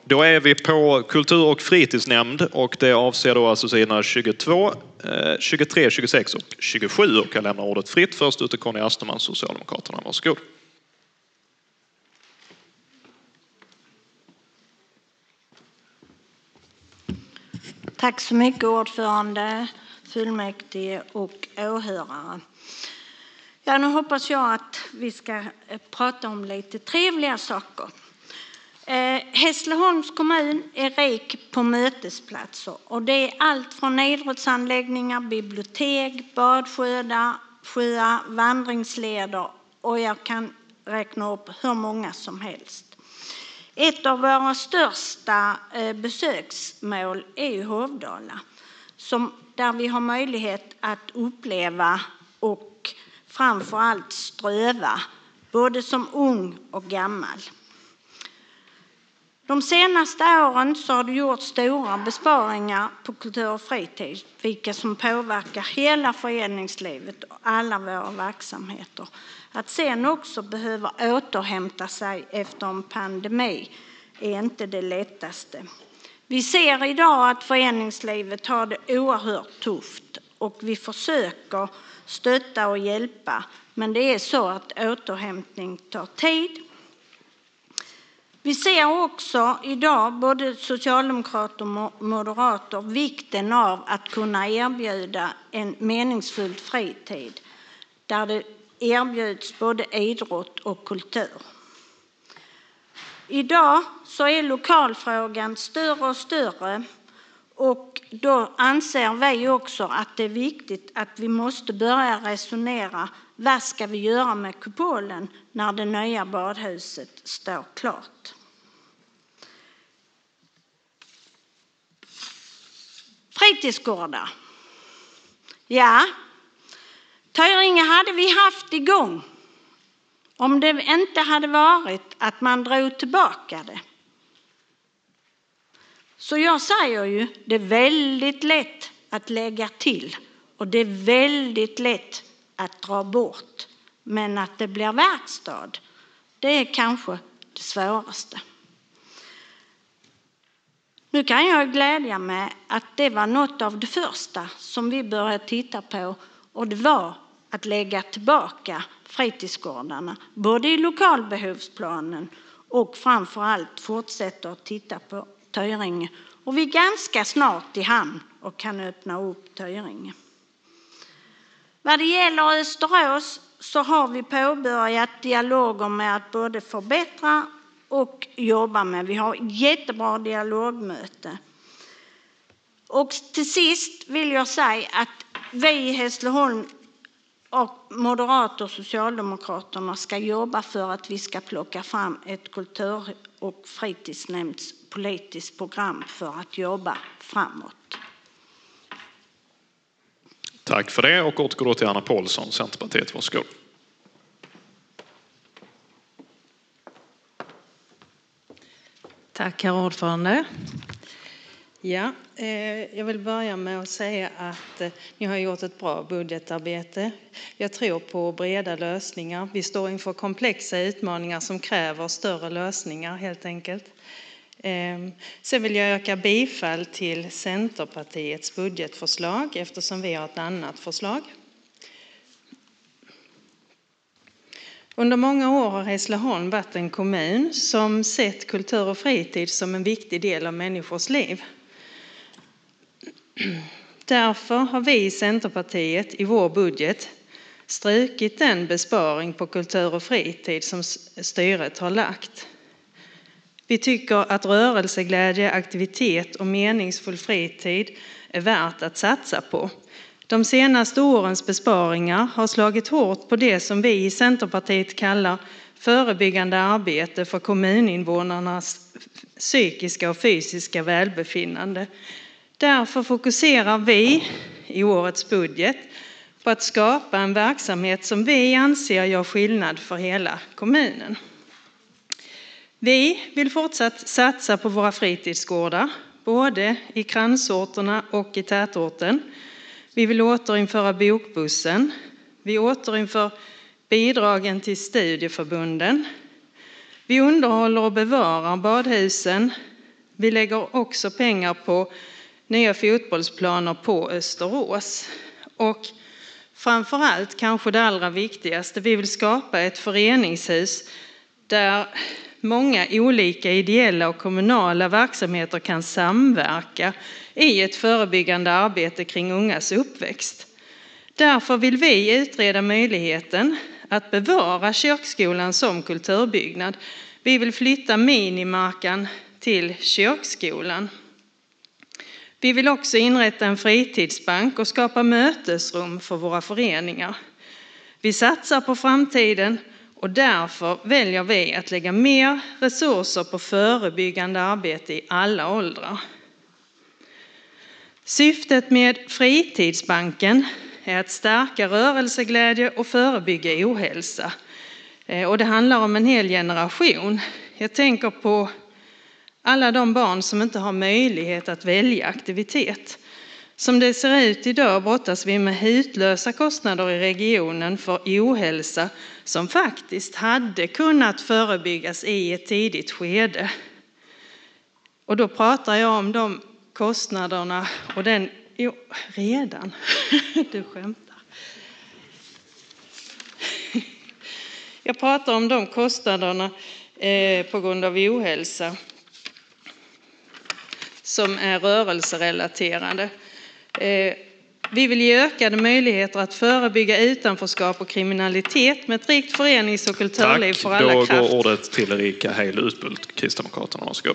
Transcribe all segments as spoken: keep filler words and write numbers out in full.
Då är vi på kultur- och fritidsnämnd och det avser då alltså sidorna tjugotvå, tjugotre, tjugosex och tjugosju. Och jag lämnar ordet fritt. Först ut till Conny Asterman, Socialdemokraterna. Varsågod. Tack så mycket ordförande, fullmäktige och åhörare. Ja, nu hoppas jag att vi ska prata om lite trevliga saker. Eh, Hässleholms kommun är rik på mötesplatser och det är allt från idrottsanläggningar, bibliotek, badsjöar, sjöar, vandringsleder och jag kan räkna upp hur många som helst. Ett av våra största eh, besöksmål är ju Hovdala, som, där vi har möjlighet att uppleva och framförallt ströva, både som ung och gammal. De senaste åren så har det gjort stora besparingar på kultur och fritid, vilka som påverkar hela föreningslivet och alla våra verksamheter. Att sen också behöva återhämta sig efter en pandemi är inte det lättaste. Vi ser idag att föreningslivet har det oerhört tufft och vi försöker stötta och hjälpa, men det är så att återhämtning tar tid. Vi ser också idag, både socialdemokrater och moderater, vikten av att kunna erbjuda en meningsfull fritid där det erbjuds både idrott och kultur. Idag så är lokalfrågan större och större och då anser vi också att det är viktigt att vi måste börja resonera vad ska vi göra med kupolen när det nya badhuset står klart. Fritidsgårdar. Ja, Töringe hade vi haft igång om det inte hade varit att man drog tillbaka det. Så jag säger ju, det är väldigt lätt att lägga till och det är väldigt lätt att dra bort. Men att det blir verkstad, det är kanske det svåraste. Nu kan jag glädja mig att det var något av det första som vi började titta på och det var att lägga tillbaka fritidsgårdarna, både i lokalbehovsplanen och framförallt fortsätta att titta på Töringe. Och vi är ganska snart i hamn och kan öppna upp Töringe. Vad det gäller Österås så har vi påbörjat dialoger med att både förbättra och jobba med. Vi har jättebra dialogmöte. Och till sist vill jag säga att vi i Hässleholm och Moderater och Socialdemokraterna ska jobba för att vi ska plocka fram ett kultur- och fritidsnämndspolitiskt program för att jobba framåt. Tack för det och återgår till Anna Paulsson, Centerpartiet. Varsågod. Tack herr ordförande. Ja, eh, jag vill börja med att säga att eh, ni har gjort ett bra budgetarbete. Jag tror på breda lösningar. Vi står inför komplexa utmaningar som kräver större lösningar helt enkelt. Eh, sen vill jag yrka bifall till Centerpartiets budgetförslag eftersom vi har ett annat förslag. Under många år har Hässleholm varit en kommun som sett kultur och fritid som en viktig del av människors liv. Därför har vi i Centerpartiet i vår budget strukit den besparing på kultur och fritid som styret har lagt. Vi tycker att rörelseglädje, aktivitet och meningsfull fritid är värt att satsa på. De senaste årens besparingar har slagit hårt på det som vi i Centerpartiet kallar förebyggande arbete för kommuninvånarnas psykiska och fysiska välbefinnande. Därför fokuserar vi i årets budget på att skapa en verksamhet som vi anser gör skillnad för hela kommunen. Vi vill fortsatt satsa på våra fritidsgårdar, både i kransorterna och i tätorten. Vi vill återinföra bokbussen. Vi återinför bidragen till studieförbunden. Vi underhåller och bevarar badhusen. Vi lägger också pengar på nya fotbollsplaner på Österås. Och framförallt kanske det allra viktigaste, vi vill skapa ett föreningshus där många olika ideella och kommunala verksamheter kan samverka i ett förebyggande arbete kring ungas uppväxt. Därför vill vi utreda möjligheten att bevara kyrkskolan som kulturbyggnad. Vi vill flytta minimarken till kyrkskolan. Vi vill också inrätta en fritidsbank och skapa mötesrum för våra föreningar. Vi satsar på framtiden och därför väljer vi att lägga mer resurser på förebyggande arbete i alla åldrar. Syftet med fritidsbanken är att stärka rörelseglädje och förebygga ohälsa. Och det handlar om en hel generation. Jag tänker på alla de barn som inte har möjlighet att välja aktivitet. Som det ser ut idag brottas vi med hutlösa kostnader i regionen för ohälsa som faktiskt hade kunnat förebyggas i ett tidigt skede. Och då pratar jag om de kostnaderna och den... Jo, redan. Du skämtar. Jag pratar om de kostnaderna eh, på grund av ohälsa som är rörelserelaterade. Eh, vi vill ge ökade möjligheter att förebygga utanförskap och kriminalitet med ett rikt förenings- och kulturliv Tack. för alla Då kraft. går ordet till Erika Heil Utbult, Kristdemokraterna. Varsågod.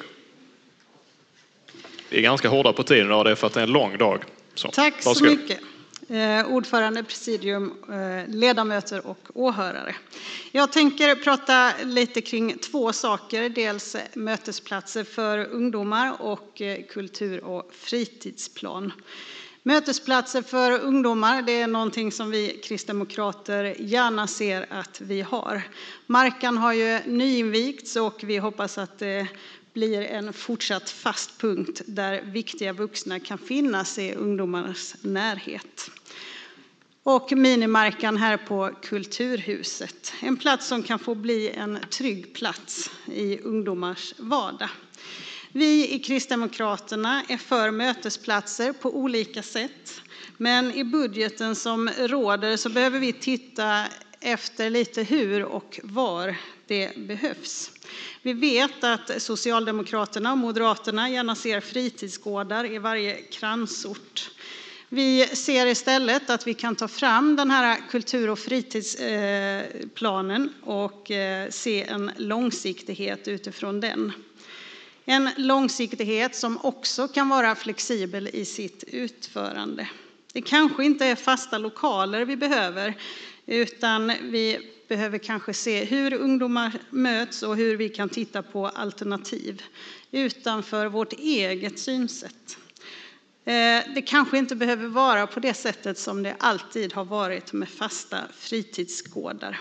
Vi är ganska hårda på tiden idag, det är för att det är en lång dag. Så, Tack så varsågod. mycket. Eh, ordförande, presidium, eh, ledamöter och åhörare. Jag tänker prata lite kring två saker. Dels mötesplatser för ungdomar och eh, kultur- och fritidsplan. Mötesplatser för ungdomar, det är någonting som vi kristdemokrater gärna ser att vi har. Markan har ju nyinvigts och vi hoppas att det blir en fortsatt fast punkt där viktiga vuxna kan finnas i ungdomarnas närhet. Och minimarkan här på Kulturhuset. En plats som kan få bli en trygg plats i ungdomars vardag. Vi i Kristdemokraterna är för mötesplatser på olika sätt. Men i budgeten som råder så behöver vi titta efter lite hur och var det behövs. Vi vet att Socialdemokraterna och Moderaterna gärna ser fritidsgårdar i varje kransort. Vi ser istället att vi kan ta fram den här kultur- och fritidsplanen och se en långsiktighet utifrån den. En långsiktighet som också kan vara flexibel i sitt utförande. Det kanske inte är fasta lokaler vi behöver, utan vi behöver kanske se hur ungdomar möts och hur vi kan titta på alternativ utanför vårt eget synsätt. Det kanske inte behöver vara på det sättet som det alltid har varit med fasta fritidsgårdar.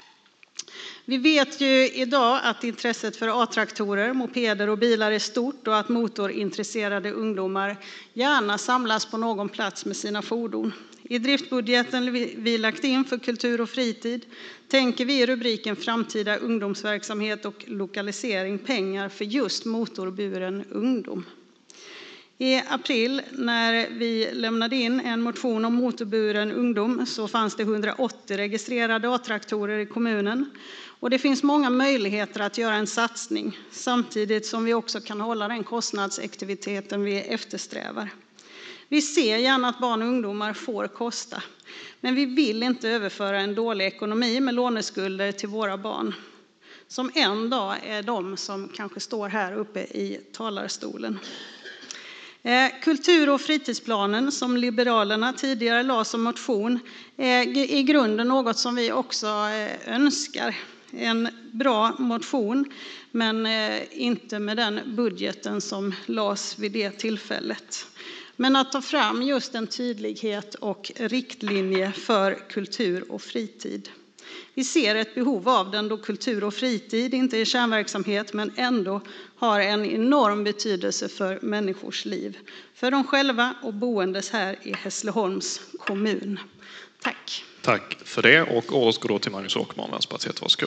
Vi vet ju idag att intresset för A-traktorer, mopeder och bilar är stort och att motorintresserade ungdomar gärna samlas på någon plats med sina fordon. I driftbudgeten vi lagt in för kultur och fritid tänker vi i rubriken framtida ungdomsverksamhet och lokalisering pengar för just motorburen ungdom. I april när vi lämnade in en motion om motorburen ungdom så fanns det hundraåttio registrerade A-traktorer i kommunen. Och det finns många möjligheter att göra en satsning samtidigt som vi också kan hålla den kostnadseffektiviteten vi eftersträvar. Vi ser gärna att barn och ungdomar får kosta, men vi vill inte överföra en dålig ekonomi med låneskulder till våra barn, som en dag är de som kanske står här uppe i talarstolen. Kultur- och fritidsplanen som Liberalerna tidigare lade som motion är i grunden något som vi också önskar. En bra motion, men inte med den budgeten som lades vid det tillfället. Men att ta fram just en tydlighet och riktlinje för kultur och fritid. Vi ser ett behov av den då kultur och fritid inte är kärnverksamhet men ändå har en enorm betydelse för människors liv. För dem själva och boendes här i Hässleholms kommun. Tack. Tack för det och året går då till Magnus Åkerman, Vänsterpartiet. Varsågod.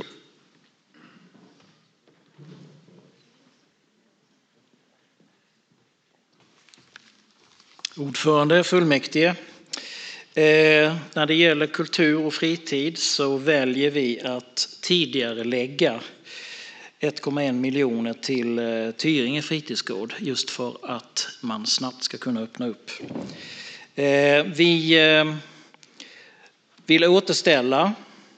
Ordförande, fullmäktige. Eh, när det gäller kultur och fritid så väljer vi att tidigare lägga ett komma en miljoner till eh, Tyringe fritidsgård just för att man snabbt ska kunna öppna upp. Eh, vi eh, vill återställa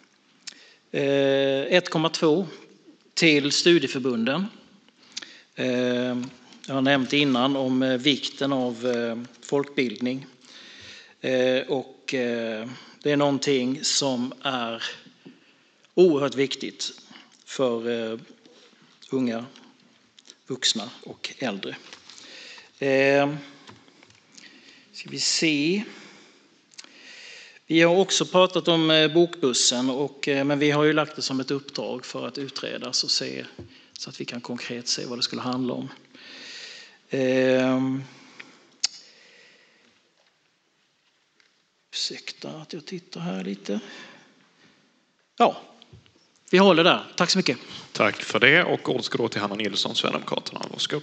eh, ett komma två till studieförbunden. Eh, jag har nämnt innan om eh, vikten av eh, folkbildning. Eh, och eh, det är någonting som är oerhört viktigt för eh, unga, vuxna och äldre. Eh, ska vi se. Vi har också pratat om eh, bokbussen, och, eh, men vi har ju lagt det som ett uppdrag för att utredas och se så att vi kan konkret se vad det skulle handla om. Eh, Ursäkta att jag tittar här lite. Ja, vi håller där. Tack så mycket. Tack för det, och ordet ska då till Hanna Nilsson, Sverigedemokraterna. Varsågod.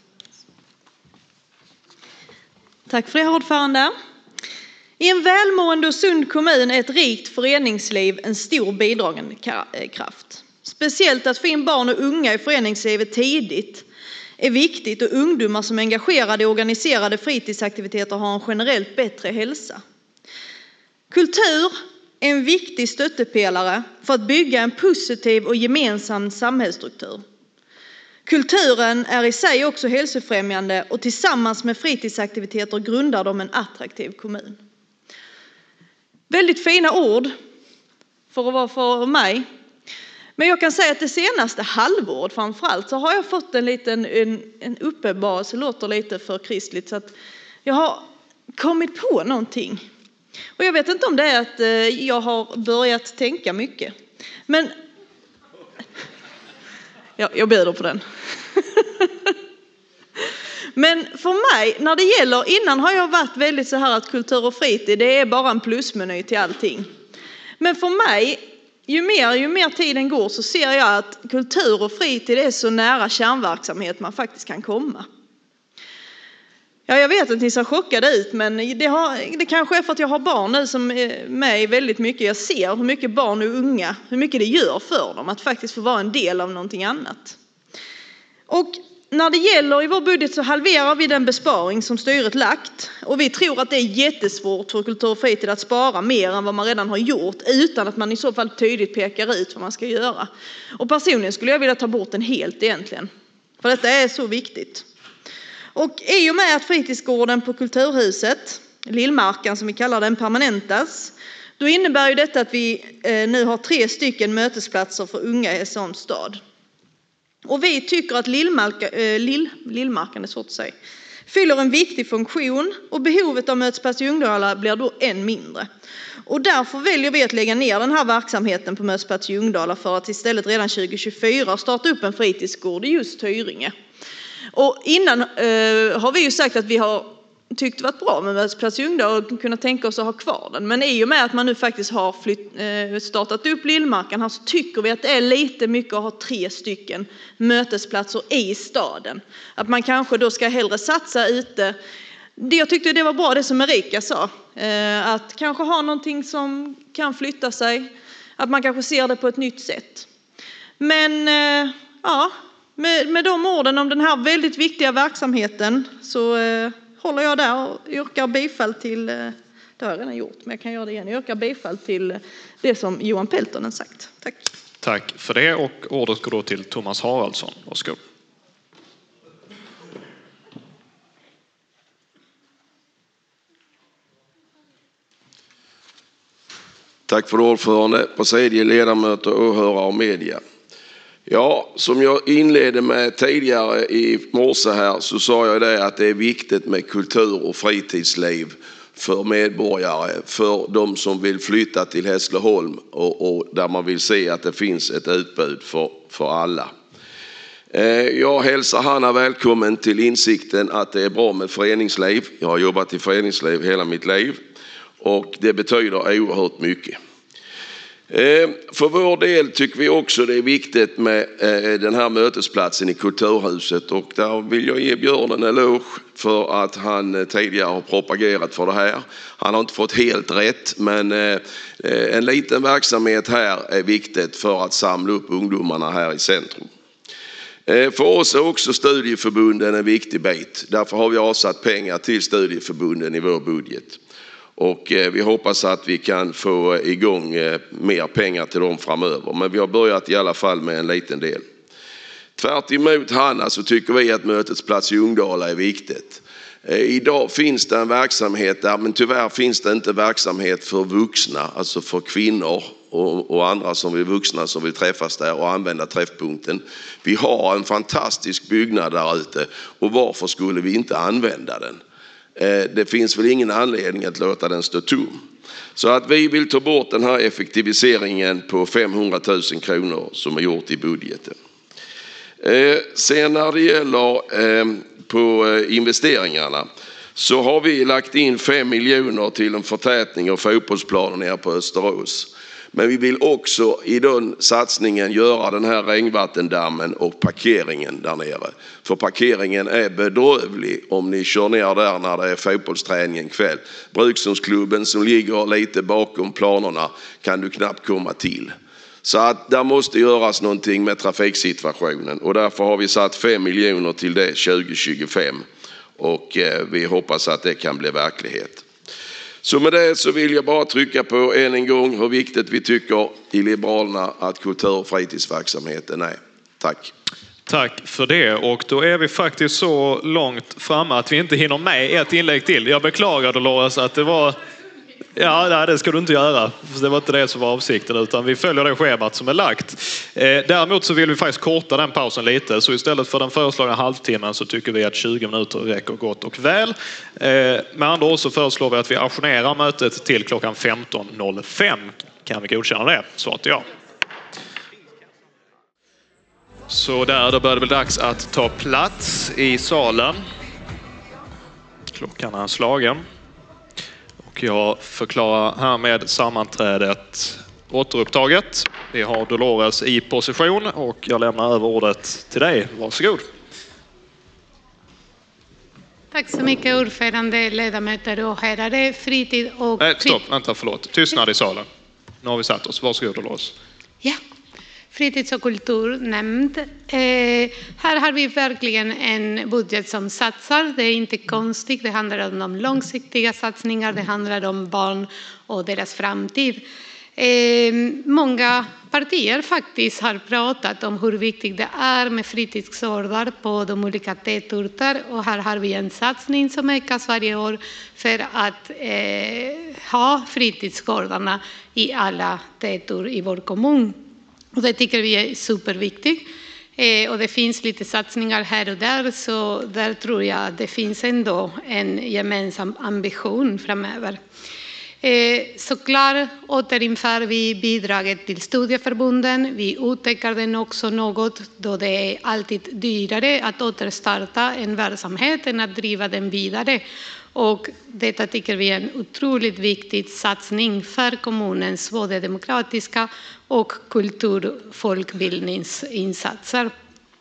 Tack för det, herr ordförande. I en välmående och sund kommun är ett rikt föreningsliv en stor bidragande kraft. Speciellt att få in barn och unga i föreningslivet tidigt är viktigt, och ungdomar som är engagerade i organiserade fritidsaktiviteter har en generellt bättre hälsa. Kultur är en viktig stöttepelare för att bygga en positiv och gemensam samhällsstruktur. Kulturen är i sig också hälsofrämjande, och tillsammans med fritidsaktiviteter grundar de en attraktiv kommun. Väldigt fina ord för att vara för mig. Men jag kan säga att det senaste halvåret framförallt så har jag fått en liten en, en uppenbarelse, låter lite för kristligt, så att jag har kommit på någonting. Och jag vet inte om det är att jag har börjat tänka mycket. Men ja, jag bjuder på den. Men för mig, när det gäller, innan har jag varit väldigt så här att kultur och fritid, det är bara en plusmeny till allting. Men för mig, ju mer, ju mer tiden går så ser jag att kultur och fritid är så nära kärnverksamhet man faktiskt kan komma. Ja, jag vet att ni ser chockade ut, men det, har, det kanske är för att jag har barn nu som är med väldigt mycket. Jag ser hur mycket barn och unga, hur mycket det gör för dem att faktiskt få vara en del av någonting annat. Och när det gäller i vår budget så halverar vi den besparing som styret lagt. Och vi tror att det är jättesvårt för kultur och fritid att spara mer än vad man redan har gjort, utan att man i så fall tydligt pekar ut vad man ska göra. Och personligen skulle jag vilja ta bort den helt egentligen. För detta är så viktigt. Och i och med att fritidsgården på Kulturhuset, Lillmarken som vi kallar den, permanentas, då innebär ju detta att vi nu har tre stycken mötesplatser för unga i Hässleholms stad. Och vi tycker att Lillmarka, äh, Lill, Lillmarken är svårt att säga, fyller en viktig funktion, och behovet av mötesplats i Ljungdala blir då än mindre. Och därför väljer vi att lägga ner den här verksamheten på mötesplats i Ljungdala för att istället redan tjugo tjugofyra starta upp en fritidsgård i just Tyringe. Och innan eh, har vi ju sagt att vi har tyckt det varit bra med mötesplats i Ljungdala och kunnat tänka oss att ha kvar den. Men i och med att man nu faktiskt har flytt, eh, startat upp Lillmarken här, så tycker vi att det är lite mycket att ha tre stycken mötesplatser i staden. Att man kanske då ska hellre satsa ute. Det, jag tyckte det var bra det som Erika sa. Eh, att kanske ha någonting som kan flytta sig. Att man kanske ser det på ett nytt sätt. Men eh, ja... Med, med de orden om den här väldigt viktiga verksamheten så eh, håller jag där och yrkar bifall till, eh, det har jag redan gjort men jag kan göra det igen, jag yrkar bifall till det som Johan Peltonen sagt. Tack. Tack för det, och ordet går då till Thomas Haraldsson. Varsågod. Tack för ordförande, presidium, ledamöter, åhörare och media. Ja, som jag inledde med tidigare i morse här så sa jag det att det är viktigt med kultur och fritidsliv för medborgare, för de som vill flytta till Hässleholm och, och där man vill se att det finns ett utbud för, för alla. Jag hälsar Hanna välkommen till insikten att det är bra med föreningsliv. Jag har jobbat i föreningsliv hela mitt liv och det betyder oerhört mycket. För vår del tycker vi också det är viktigt med den här mötesplatsen i Kulturhuset, och där vill jag ge Björn en eloge för att han tidigare har propagerat för det här. Han har inte fått helt rätt, men en liten verksamhet här är viktigt för att samla upp ungdomarna här i centrum. För oss är också studieförbunden en viktig bit. Därför har vi avsatt pengar till studieförbunden i vår budget. Och vi hoppas att vi kan få igång mer pengar till dem framöver. Men vi har börjat i alla fall med en liten del. Tvärt emot Hanna så tycker vi att mötesplats i Ungdala är viktigt. Idag finns det en verksamhet där, men tyvärr finns det inte verksamhet för vuxna, alltså för kvinnor och, och andra som är vuxna som vill träffas där och använda träffpunkten. Vi har en fantastisk byggnad där ute, och varför skulle vi inte använda den? Det finns väl ingen anledning att låta den stå tom. Så att vi vill ta bort den här effektiviseringen på femhundratusen kronor som är gjort i budgeten. Sen när det gäller på investeringarna så har vi lagt in fem miljoner till en förtätning av fotbollsplanen nere på Österås. Men vi vill också i den satsningen göra den här regnvattendammen och parkeringen där nere. För parkeringen är bedrövlig om ni kör ner där när det är fotbollsträning en kväll. Brukshundsklubben som ligger lite bakom planerna kan du knappt komma till. Så att där måste göras någonting med trafiksituationen, och därför har vi satt fem miljoner till det tjugo tjugofem, och vi hoppas att det kan bli verklighet. Så med det så vill jag bara trycka på än en gång hur viktigt vi tycker i Liberalerna att kultur- och fritidsverksamheten är. Tack. Tack för det, och då är vi faktiskt så långt framme att vi inte hinner med ett inlägg till. Jag beklagar Dolores att det var... Ja, nej, det ska du inte göra. Det var inte det som var avsikten, utan vi följer det schemat som är lagt. Eh, däremot så vill vi faktiskt korta den pausen lite. Så istället för den föreslagna halvtimmen så tycker vi att tjugo minuter räcker gott och väl. Eh, med andra ord så föreslår vi att vi ajournerar mötet till klockan femton noll fem. Kan vi godkänna det? Så att ja. Så där, då börjar det väl dags att ta plats i salen. Klockan är slagen. Och jag förklarar härmed sammanträdet återupptaget. Vi har Dolores i position och jag lämnar över ordet till dig. Varsågod. Tack så mycket ordförande, ledamöter och herrar. Fritid och... Nej, stopp, vänta, förlåt. Tystnad i salen. Nu har vi satt oss. Varsågod Dolores. Ja. Fritids- och kulturnämnd. Eh, här har vi verkligen en budget som satsar. Det är inte konstigt. Det handlar om de långsiktiga satsningar. Det handlar om barn och deras framtid. Eh, många partier faktiskt har pratat om hur viktigt det är med fritidsgårdar på de olika tätorter. Och här har vi en satsning som ökas varje år för att eh, ha fritidsgårdarna i alla tätorter i vår kommun. Och det tycker vi är superviktigt. Eh, och det finns lite satsningar här och där, så där tror jag att det finns ändå en gemensam ambition framöver. Eh, såklart återinför vi bidraget till studieförbunden. Vi utökar den också något, då det är alltid dyrare att återstarta en verksamhet än att driva den vidare. Och detta tycker vi är en otroligt viktig satsning för kommunens både demokratiska och kultur- folkbildningsinsatser.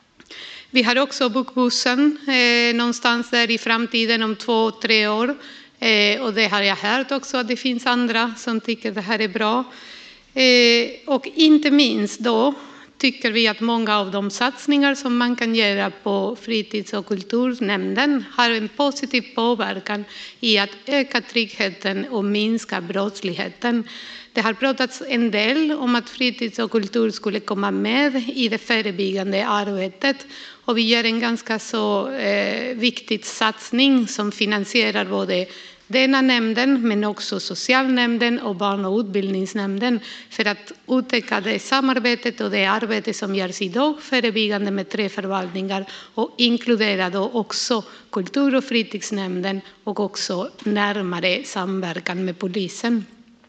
Vi har också bokbussen eh, någonstans där i framtiden om två, tre år. Eh, och det har jag hört också att det finns andra som tycker det här är bra. Eh, och inte minst då tycker vi att många av de satsningar som man kan göra på fritids- och kulturnämnden har en positiv påverkan i att öka tryggheten och minska brottsligheten. Det har pratats en del om att fritids och kultur skulle komma med i det förebyggande arbetet. Och vi gör en ganska så eh, viktig satsning som finansierar både denna nämnden men också socialnämnden och barn- och utbildningsnämnden för att utöka det samarbetet och det arbete som görs idag förebyggande med tre förvaltningar och inkludera då också kultur- och fritidsnämnden och också närmare samverkan med polisen.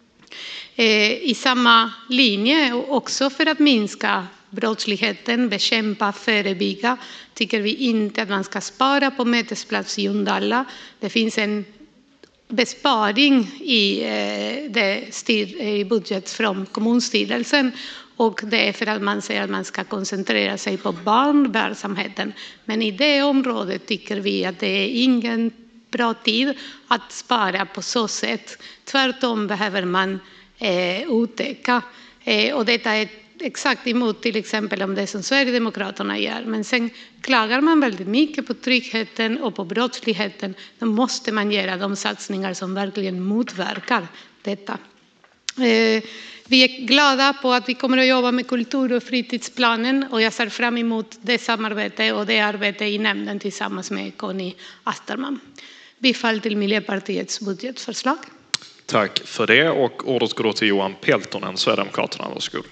I samma linje och också för att minska brottsligheten, bekämpa, förebygga, tycker vi inte att man ska spara på mötesplats i Undalla. Det finns en besparing i, det styr, i budget från kommunstyrelsen. Och det är för att man säger att man ska koncentrera sig på barnverksamheten. Men i det området tycker vi att det är ingen bra tid att spara på så sätt. Tvärtom behöver man eh, utöka. Eh, och detta är exakt emot till exempel om det som Sverigedemokraterna gör. Men sen klagar man väldigt mycket på tryggheten och på brottsligheten. Då måste man göra de satsningar som verkligen motverkar detta. Eh, vi är glada på att vi kommer att jobba med kultur- och fritidsplanen. Och jag ser fram emot det samarbete och det arbete i nämnden tillsammans med Conny Asterman. Bifall till Miljöpartiets budgetförslag. Tack för det, och ordet går då till Johan Peltonen, Sverigedemokraterna. Varsågod.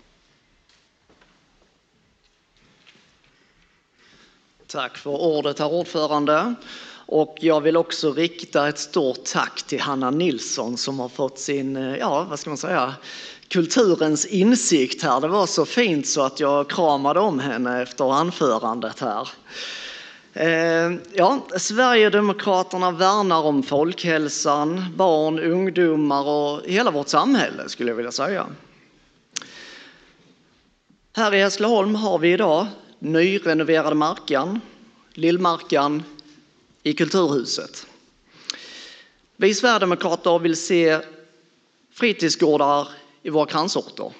Tack för ordet, herr ordförande. Och jag vill också rikta ett stort tack till Hanna Nilsson som har fått sin, ja vad ska man säga, kulturens insikt här. Det var så fint så att jag kramade om henne efter anförandet här. Ja, Sverigedemokraterna värnar om folkhälsan, barn, ungdomar och hela vårt samhälle skulle jag vilja säga. Här i Hässleholm har vi idag nyrenoverade Markan, Lillmarkan i Kulturhuset. Vi Sverigedemokrater vill se fritidsgårdar i våra kransorter.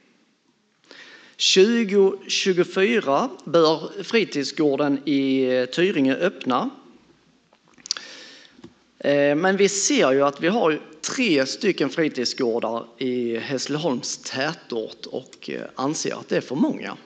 tjugo tjugofyra bör fritidsgården i Tyringe öppna. Men vi ser ju att vi har tre stycken fritidsgårdar i Hässleholms tätort och anser att det är för många.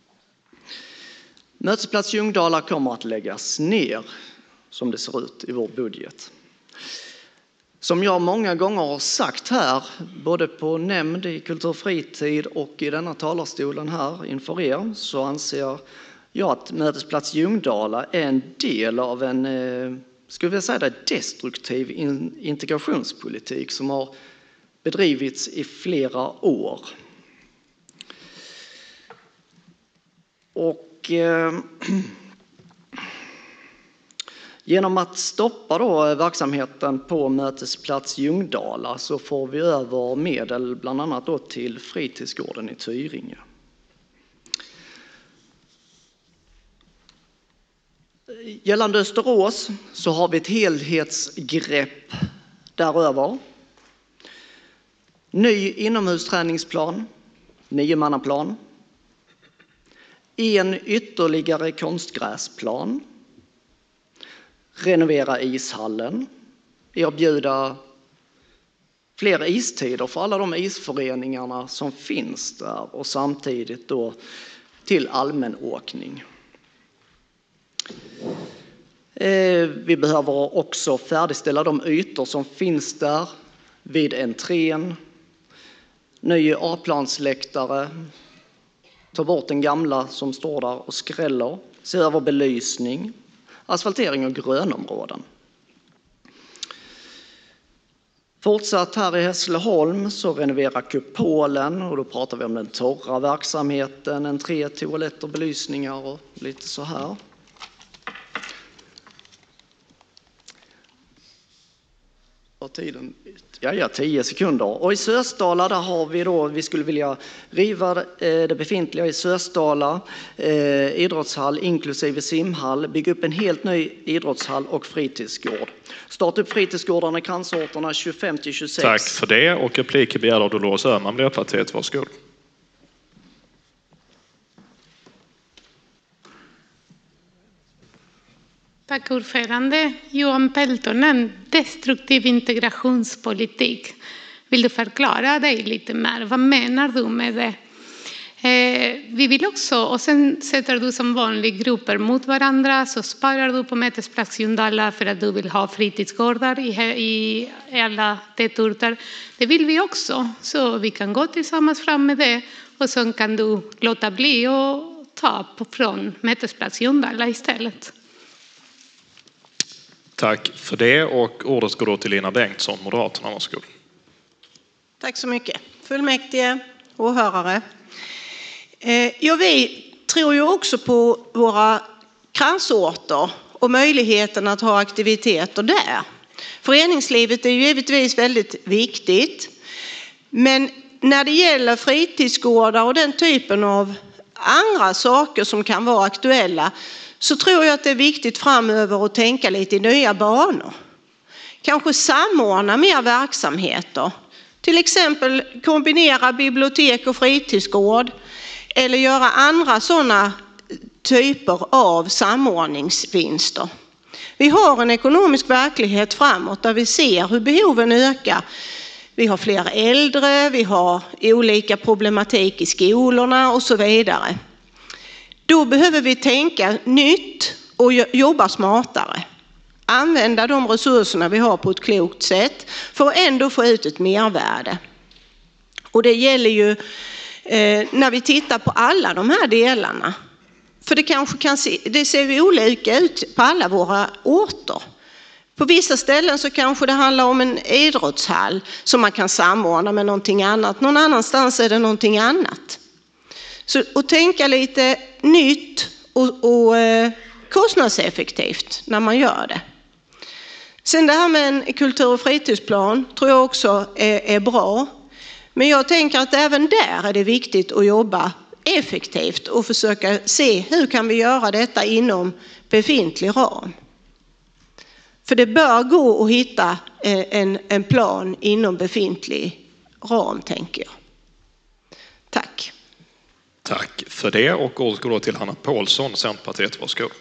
Mötesplats Ljungdala kommer att läggas ner som det ser ut i vår budget. Som jag många gånger har sagt här, både på nämnd i kulturfritid och i denna talarstolen här inför er, så anser jag att Mötesplats Ljungdala är en del av en, skulle jag säga det, destruktiv integrationspolitik som har bedrivits i flera år. Och eh, genom att stoppa då verksamheten på Mötesplats Ljungdala så får vi över medel bland annat då till fritidsgården i Tyringe. Gällande Österås så har vi ett helhetsgrepp däröver. Ny inomhusträningsplan, niomannaplan. En ytterligare konstgräsplan. Renovera ishallen. Erbjuda fler istider för alla de isföreningarna som finns där och samtidigt då till allmän åkning. Vi behöver också färdigställa de ytor som finns där vid entrén. Ny A-plansläktare. Ta bort den gamla som står där och skräller. Se över belysning. Asfaltering och grönområden. Fortsatt här i Hässleholm så renoverar kupolen och då pratar vi om den torra verksamheten, entré, toaletter, belysningar och lite så här. Tiden, ja, ja, tio sekunder. Och i Sösdala där har vi då, vi skulle vilja riva det befintliga i Sösdala eh, idrottshall inklusive simhall, bygga upp en helt ny idrottshall och fritidsgård. Starta upp fritidsgårdarna i kransorterna tjugofem till tjugosex. Tack för det, och repliker begär av Dolores Öhman, Miljöpartiet, varsågod. Tack ordförande. Johan Peltonen, destruktiv integrationspolitik. Vill du förklara dig lite mer? Vad menar du med det? Eh, vi vill också, och sen sätter du som vanligt grupper mot varandra, så sparar du på Mötesplats Ljungdala för att du vill ha fritidsgårdar i, i alla tätorter. Det vill vi också, så vi kan gå tillsammans fram med det och sen kan du låta bli och ta på från Mötesplats Ljungdala istället. Tack för det, och ordet går då till Lina Bengtsson, Moderaterna, varsågod. Tack så mycket. Fullmäktige, åhörare. Eh, ja, vi tror ju också på våra kransorter och möjligheten att ha aktiviteter där. Föreningslivet är ju givetvis väldigt viktigt. Men när det gäller fritidsgårdar och den typen av andra saker som kan vara aktuella så tror jag att det är viktigt framöver att tänka lite i nya banor. Kanske samordna mer verksamheter. Till exempel kombinera bibliotek och fritidsgård eller göra andra sådana typer av samordningsvinster. Vi har en ekonomisk verklighet framåt där vi ser hur behoven ökar. Vi har fler äldre, vi har olika problematik i skolorna och så vidare. Då behöver vi tänka nytt och jobba smartare. Använda de resurserna vi har på ett klokt sätt för att ändå få ut ett mervärde. Och det gäller ju eh, när vi tittar på alla de här delarna. För det kanske kan se, det ser ju olika ut på alla våra orter. På vissa ställen så kanske det handlar om en idrottshall som man kan samordna med någonting annat. Någon annanstans är det någonting annat. Så att tänka lite nytt och, och eh, kostnadseffektivt när man gör det. Sen det här med en kultur- och fritidsplan tror jag också är, är bra. Men jag tänker att även där är det viktigt att jobba effektivt och försöka se hur kan vi göra detta inom befintlig ram. För det bör gå att hitta en, en plan inom befintlig ram, tänker jag. Tack. Tack för det, och ordet går då till Hanna Paulsson, Centerpartiet. Varsågod.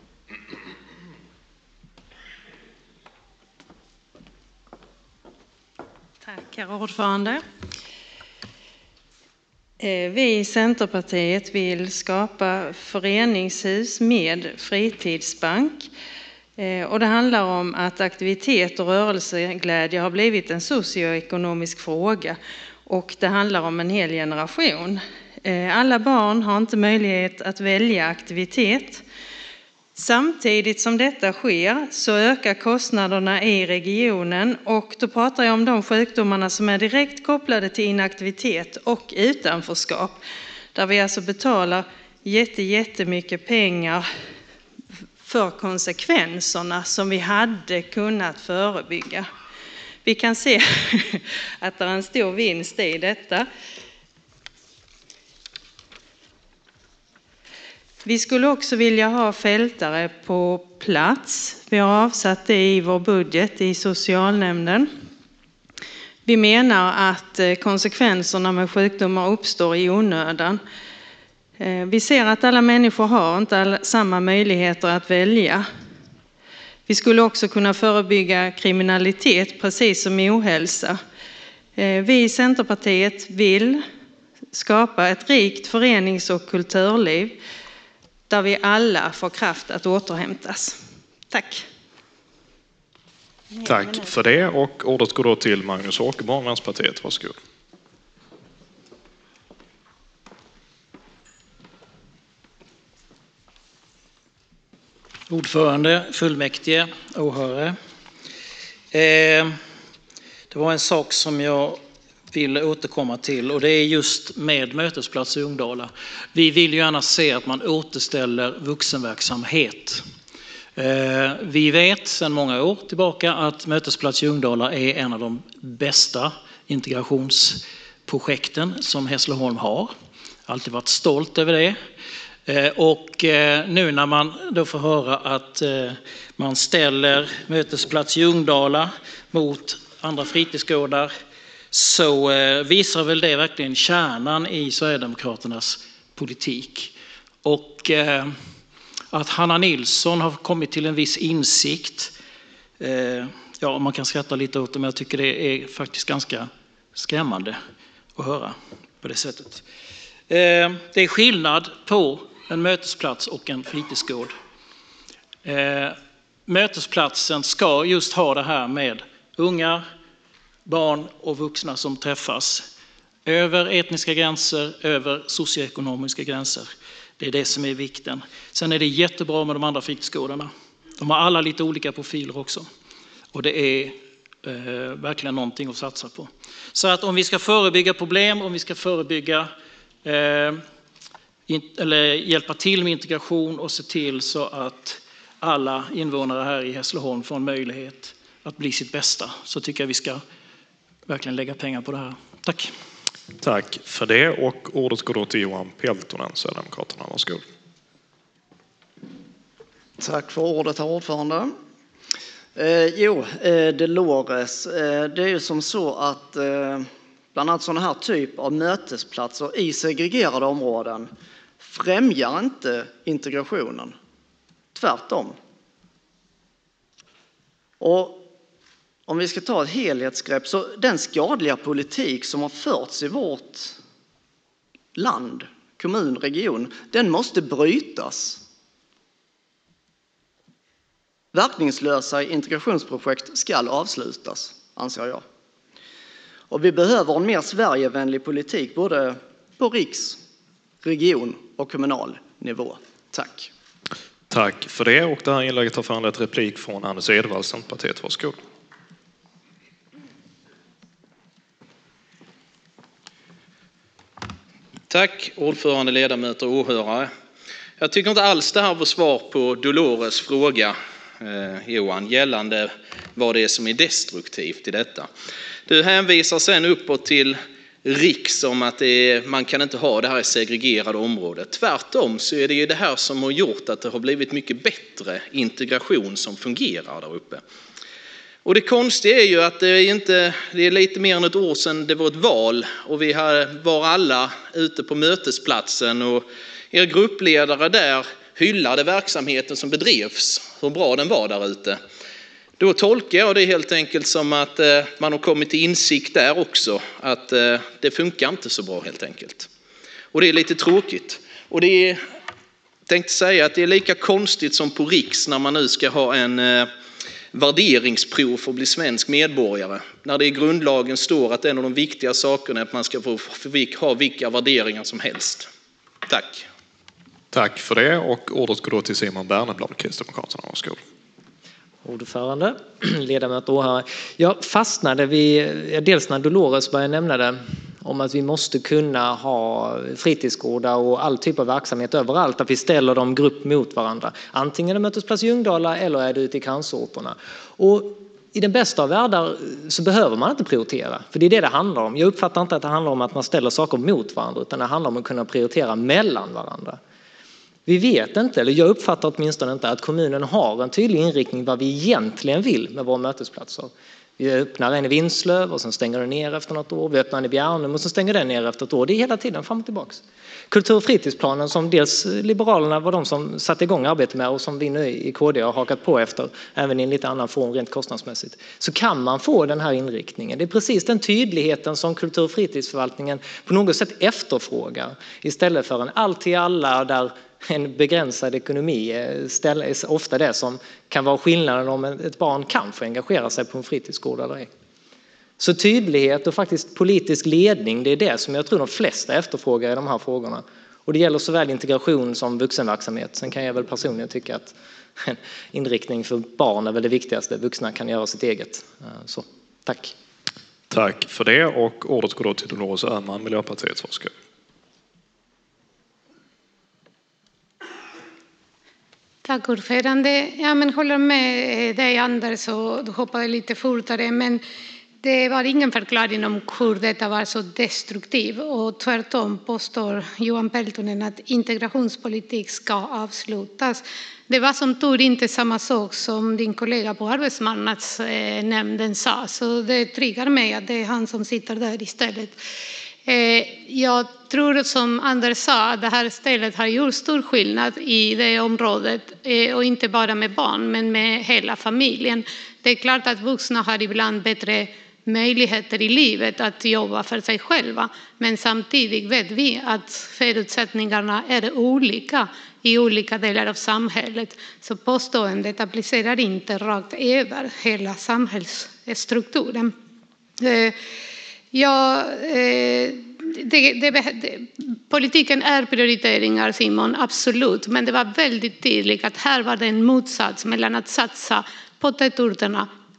Tack, herr ordförande. Vi i Centerpartiet vill skapa föreningshus med fritidsbank. Och det handlar om att aktivitet och rörelseglädje har blivit en socioekonomisk fråga. Och det handlar om en hel generation. Alla barn har inte möjlighet att välja aktivitet. Samtidigt som detta sker så ökar kostnaderna i regionen, och då pratar jag om de sjukdomarna som är direkt kopplade till inaktivitet och utanförskap. Där vi alltså betalar jätte, jättemycket pengar för konsekvenserna som vi hade kunnat förebygga. Vi kan se att det är en stor vinst i detta. Vi skulle också vilja ha fältare på plats. Vi har avsatt det i vår budget i socialnämnden. Vi menar att konsekvenserna med sjukdomar uppstår i onödan. Vi ser att alla människor har inte alla, samma möjligheter att välja. Vi skulle också kunna förebygga kriminalitet precis som ohälsa. Vi i Centerpartiet vill skapa ett rikt förenings- och kulturliv där vi alla får kraft att återhämtas. Tack. Tack för det, och ordet går då till Magnus Åkerborn, Vänsterpartiet. Varsågod. Ordförande, fullmäktige, åhörare. Eh, det var en sak som jag vill återkomma till, och det är just med mötesplats i Ungdala. Vi vill ju gärna se att man återställer vuxenverksamhet. Eh, vi vet sedan många år tillbaka att mötesplats i Ungdala är en av de bästa integrationsprojekten som Hässleholm har. Jag har alltid varit stolt över det. Och nu när man då får höra att man ställer mötesplats i Ungdala mot andra fritidsgårdar, så visar väl det verkligen kärnan i Sverigedemokraternas politik. Och att Hanna Nilsson har kommit till en viss insikt, ja, man kan skratta lite åt det, men jag tycker det är faktiskt ganska skrämmande att höra på det sättet. Det är skillnad på en mötesplats och en fritidsgård. Mötesplatsen ska just ha det här med unga, barn och vuxna som träffas över etniska gränser, över socioekonomiska gränser. Det är det som är vikten. Sen är det jättebra med de andra fritidsgårdarna. De har alla lite olika profiler också. Och det är eh, verkligen någonting att satsa på. Så att om vi ska förebygga problem, om vi ska förebygga eh, in, eller hjälpa till med integration och se till så att alla invånare här i Hässleholm får en möjlighet att bli sitt bästa, så tycker jag vi ska verkligen lägga pengar på det här. Tack. Tack för det, och ordet går då till Johan Peltonen, Sverigedemokraterna. Varsågod. Tack för ordet, herr ordförande. Eh, jo, eh, Dolores, eh, det är ju som så att eh, bland annat sådana här typ av mötesplatser i segregerade områden främjar inte integrationen. Tvärtom. Och om vi ska ta ett helhetsgrepp, så den skadliga politik som har förts i vårt land, kommun, region, den måste brytas. Verkningslösa integrationsprojekt ska avslutas, anser jag. Och vi behöver en mer Sverigevänlig politik både på riks-, region och kommunal nivå. Tack. Tack för det, och det här inlägget har föranlett replik från Anders Edvall, Centerpartiet. Varsågod. Tack ordförande, ledamöter och åhörare. Jag tycker inte alls det här var svar på Dolores fråga, eh, Johan, gällande vad det är som är destruktivt i detta. Du hänvisar sen uppåt till riks om att det är, man kan inte ha det här i segregerade områden. Tvärtom så är det ju det här som har gjort att det har blivit mycket bättre integration som fungerar där uppe. Och det konstiga är ju att det är, inte, det är lite mer än ett år sedan det var ett val och vi var alla ute på mötesplatsen och er gruppledare där hyllade verksamheten som bedrevs, hur bra den var där ute. Då tolkar jag det helt enkelt som att man har kommit till insikt där också, att det funkar inte så bra helt enkelt. Och det är lite tråkigt. Och det är, tänkte säga att det är lika konstigt som på riks när man nu ska ha en värderingsprov för att bli svensk medborgare. När det i grundlagen står att en av de viktiga sakerna är att man ska få ha vilka värderingar som helst. Tack. Tack för det, och ordet går då till Simon Berneblad, Kristdemokraterna. Varsågod. Ordförande, ledamöter och åhörare. Jag fastnade vid, dels när Dolores började nämna det, om att vi måste kunna ha fritidsgårdar och all typ av verksamhet överallt, att vi ställer dem grupp mot varandra. Antingen är det Mötesplats Ljungdala eller är det ute i kansorterna. Och i den bästa av världar så behöver man inte prioritera, för det är det det handlar om. Jag uppfattar inte att det handlar om att man ställer saker mot varandra, utan det handlar om att kunna prioritera mellan varandra. Vi vet inte, eller jag uppfattar åtminstone inte, att kommunen har en tydlig inriktning vad vi egentligen vill med våra mötesplatser. Vi öppnar en i Vinslöv och sen stänger den ner efter något år. Vi öppnar en i Bjärnum och sen stänger den ner efter ett år. Det är hela tiden fram och tillbaks. Kultur- och fritidsplanen, som dels Liberalerna var de som satte igång arbetet med och som vi nu i K D har hakat på efter, även i en lite annan form rent kostnadsmässigt, så kan man få den här inriktningen. Det är precis den tydligheten som kultur- och fritidsförvaltningen på något sätt efterfrågar, istället för en allt till alla där en begränsad ekonomi är ofta det som kan vara skillnaden om ett barn kan få engagera sig på en fritidsgård eller ej. Så tydlighet och faktiskt politisk ledning, det är det som jag tror de flesta efterfrågar i de här frågorna. Och det gäller såväl integration som vuxenverksamhet. Sen kan jag väl personligen tycka att en inriktning för barn är väl det viktigaste. Vuxna kan göra sitt eget. Så, tack. Tack för det, och ordet går då till Dolores Öhman, Miljöpartiet. Varsågod. Tack ordförande. Ja, men håller med dig Anders, och du hoppade lite fortare, men det var ingen förklaring om hur detta var så destruktivt, och tvärtom påstår Johan Peltonen att integrationspolitik ska avslutas. Det var som tur inte samma sak som din kollega på arbetsmarknadsnämnden sa, så det triggar mig att det är han som sitter där istället. Jag tror som Anders sa att det här stället har gjort stor skillnad i det området, och inte bara med barn men med hela familjen. Det är klart att vuxna har ibland bättre möjligheter i livet att jobba för sig själva, men samtidigt vet vi att förutsättningarna är olika i olika delar av samhället, så påståendet applicerar inte rakt över hela samhällsstrukturen. Ja, det, det, det, politiken är prioriteringar, Simon, absolut. Men det var väldigt tydligt att här var det en motsats mellan att satsa på tätorterna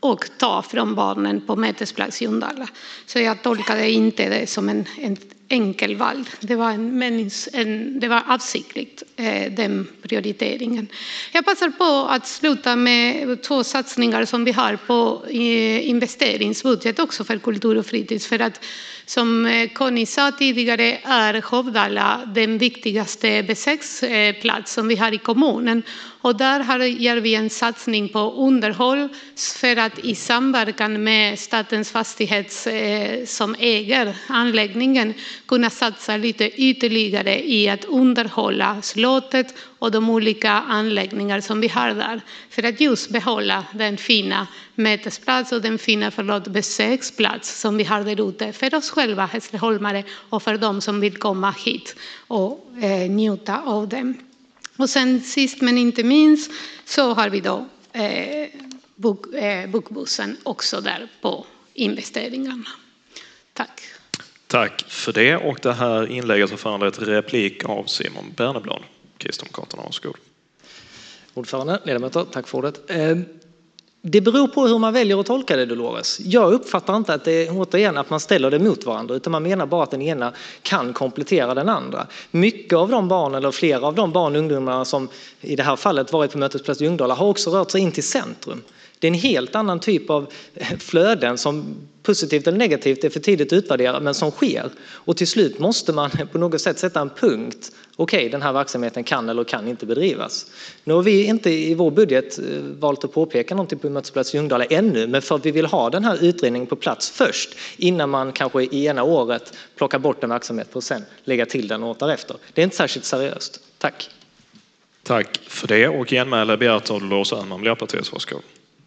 och ta från barnen på Mötesplats Jondala. Så jag tolkade inte det som en, en enkel val. Det var, en menings, en, det var avsiktligt, eh, den prioriteringen. Jag passar på att sluta med två satsningar som vi har på eh, investeringsbudget också för kultur och fritids. För att som Conny sa tidigare är Hovdala den viktigaste besöksplats som vi har i kommunen. Och där har, gör vi en satsning på underhåll för att i samverkan med Statens fastighet eh, som äger anläggningen kunna satsa lite ytterligare i att underhålla slottet och de olika anläggningar som vi har där. För att just behålla den fina mötesplats och den fina förlåt, besöksplats som vi har där ute för oss själva hässleholmare och för de som vill komma hit och eh, njuta av dem. Och sen sist men inte minst så har vi då eh, bok, eh, bokbussen också där på investeringarna. Tack. Tack för det. Och det här inlägget har föranlett replik av Simon Berneblad, Kristdemokraterna. Varsågod. Ordförande, ledamöter, tack för ordet. Det beror på hur man väljer att tolka det, Dolores. Jag uppfattar inte att det återigen att man ställer det mot varandra, utan man menar bara att den ena kan komplettera den andra. Mycket av de barn eller flera av de barn och ungdomar som i det här fallet varit på Mötesplats Jondala har också rört sig in till centrum. Det är en helt annan typ av flöden som positivt eller negativt är för tidigt att utvärdera, men som sker. Och till slut måste man på något sätt sätta en punkt. Okej, okay, den här verksamheten kan eller kan inte bedrivas. Nu har vi inte i vår budget valt att påpeka någonting på Mötesplats Jondala ännu, men för att vi vill ha den här utredningen på plats först innan man kanske i ena året plockar bort en verksamhet och sen lägga till den året därefter. Det är inte särskilt seriöst. Tack. Tack för det. Och genmäle begärt av Dolores Öhman, Miljöpartiets varsågod.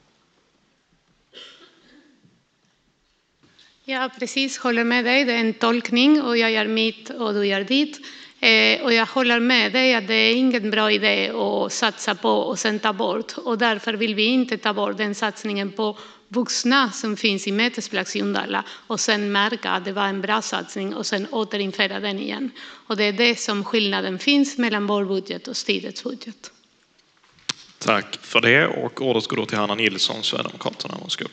Jag precis håller med dig, det är en tolkning och jag gör mitt och du gör ditt. Eh, och jag håller med dig att det är ingen bra idé att satsa på och sen ta bort. Och därför vill vi inte ta bort den satsningen på vuxna som finns i Mötesplats Jondala och sen märka att det var en bra satsning och sen återinföra den igen. Och det är det som skillnaden finns mellan vår budget och styrets budget. Tack för det. Och ordet går då till Hanna Nilsson, Sverigedemokraterna. Varsågod.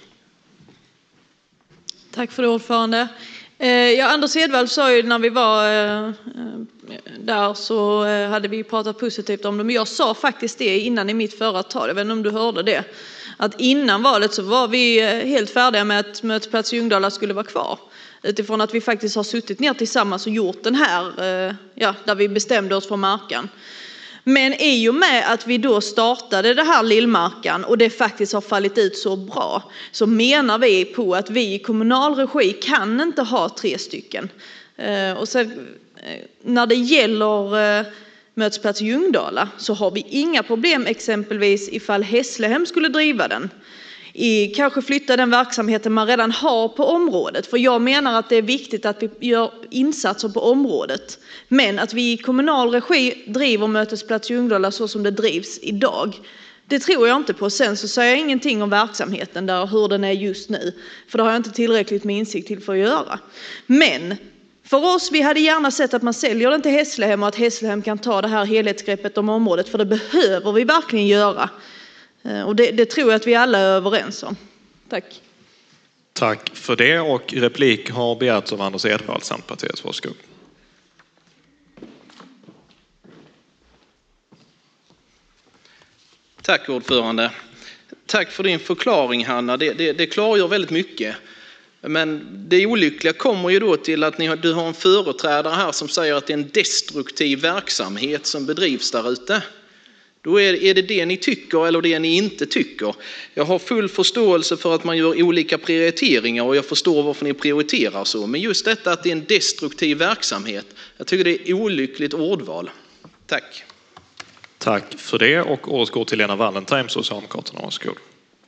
Tack för det, ordförande. Ja, Anders Edvall sa ju när vi var där så hade vi pratat positivt om det. Men jag sa faktiskt det innan i mitt förra tal. Jag vet inte om du hörde det. Att innan valet så var vi helt färdiga med att Mötesplats Jondala skulle vara kvar. Utifrån att vi faktiskt har suttit ner tillsammans och gjort den här, ja, där vi bestämde oss för marken. Men i och med att vi då startade det här Lillmarkan och det faktiskt har fallit ut så bra, så menar vi på att vi i kommunal regi kan inte ha tre stycken. Och sen, när det gäller Mötesplats Jondala så har vi inga problem exempelvis ifall Hässlehem skulle driva den. I, kanske flytta den verksamheten man redan har på området. För jag menar att det är viktigt att vi gör insatser på området. Men att vi i kommunal regi driver Mötesplats Jondala så som det drivs idag, det tror jag inte på. Sen så säger jag ingenting om verksamheten där, hur den är just nu. För det har jag inte tillräckligt med insikt till för att göra. Men för oss, vi hade gärna sett att man säljer den till Hässlehem och att Hässlehem kan ta det här helhetsgreppet om området. För det behöver vi verkligen göra. Och det, det tror jag att vi alla är överens om. Tack. Tack för det. Och replik har begärts av Anders Edvall, Centerpartiet. Varsågod. Tack ordförande. Tack för din förklaring, Hanna. Det, det, det klargör väldigt mycket. Men det olyckliga kommer ju då till att ni, du har en företrädare här som säger att det är en destruktiv verksamhet som bedrivs där ute. Då är, är det det ni tycker eller det ni inte tycker. Jag har full förståelse för att man gör olika prioriteringar och jag förstår varför ni prioriterar så. Men just detta att det är en destruktiv verksamhet, jag tycker det är olyckligt ordval. Tack. Tack för det. Och året går till Lena Wallentheim, Socialdemokraterna. Varsågod.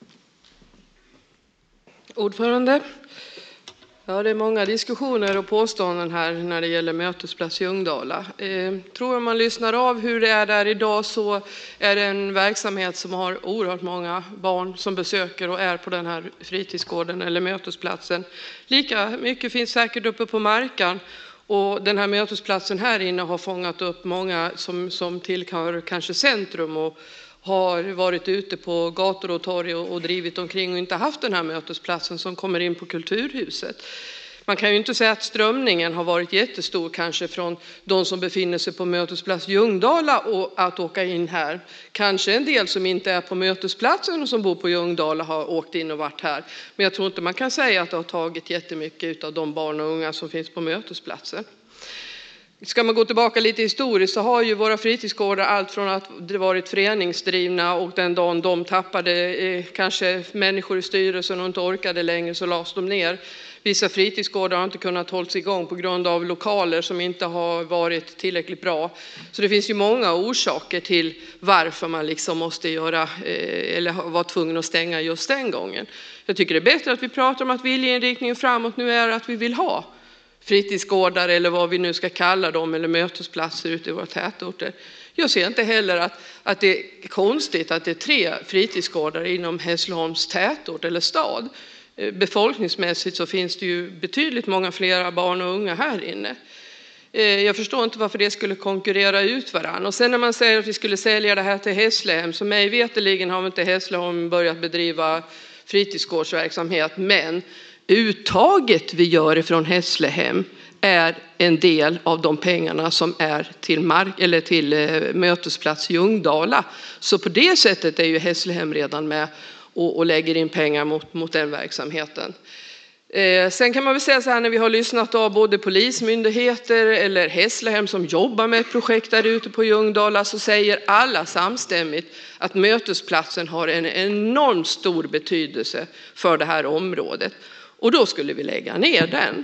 Ordförande. Ja, det är många diskussioner och påståenden här när det gäller Mötesplats Jondala. Eh, tror jag man lyssnar av hur det är där idag så är det en verksamhet som har oerhört många barn som besöker och är på den här fritidsgården eller mötesplatsen. Lika mycket finns säkert uppe på marken. Och den här mötesplatsen här inne har fångat upp många som, som tillhör kanske centrum och har varit ute på gator och torg och drivit omkring och inte haft den här mötesplatsen som kommer in på Kulturhuset. Man kan ju inte säga att strömningen har varit jättestor kanske från de som befinner sig på mötesplats Ljungdala och att åka in här. Kanske en del som inte är på mötesplatsen och som bor på Ljungdala har åkt in och varit här. Men jag tror inte man kan säga att det har tagit jättemycket av de barn och unga som finns på mötesplatsen. Ska man gå tillbaka lite historiskt så har ju våra fritidsgårdar allt från att det varit föreningsdrivna och den dagen de tappade eh, kanske människor i styrelsen och inte orkade längre så lades de ner. Vissa fritidsgårdar har inte kunnat hållas igång på grund av lokaler som inte har varit tillräckligt bra. Så det finns ju många orsaker till varför man liksom måste göra eh, eller var tvungen att stänga just den gången. Jag tycker det är bättre att vi pratar om att viljeinriktningen framåt nu är att vi vill ha fritidsgårdar eller vad vi nu ska kalla dem eller mötesplatser ute i våra tätorter. Jag ser inte heller att, att det är konstigt att det är tre fritidsgårdar inom Hässleholms tätort eller stad. Befolkningsmässigt så finns det ju betydligt många fler barn och unga här inne. Jag förstår inte varför det skulle konkurrera ut varandra. Och sen när man säger att vi skulle sälja det här till Hässleholm, så mig veterligen har inte Hässleholm börjat bedriva fritidsgårdsverksamhet, men uttaget vi gör ifrån Hässleholm är en del av de pengarna som är till, mark, eller till eh, mötesplats Ljungdala. Så på det sättet är ju Hässleholm redan med och, och lägger in pengar mot, mot den verksamheten. Eh, sen kan man väl säga så här, när vi har lyssnat av både polismyndigheter eller Hässleholm som jobbar med ett projekt där ute på Ljungdala, så säger alla samstämmigt att mötesplatsen har en enormt stor betydelse för det här området. Och då skulle vi lägga ner den.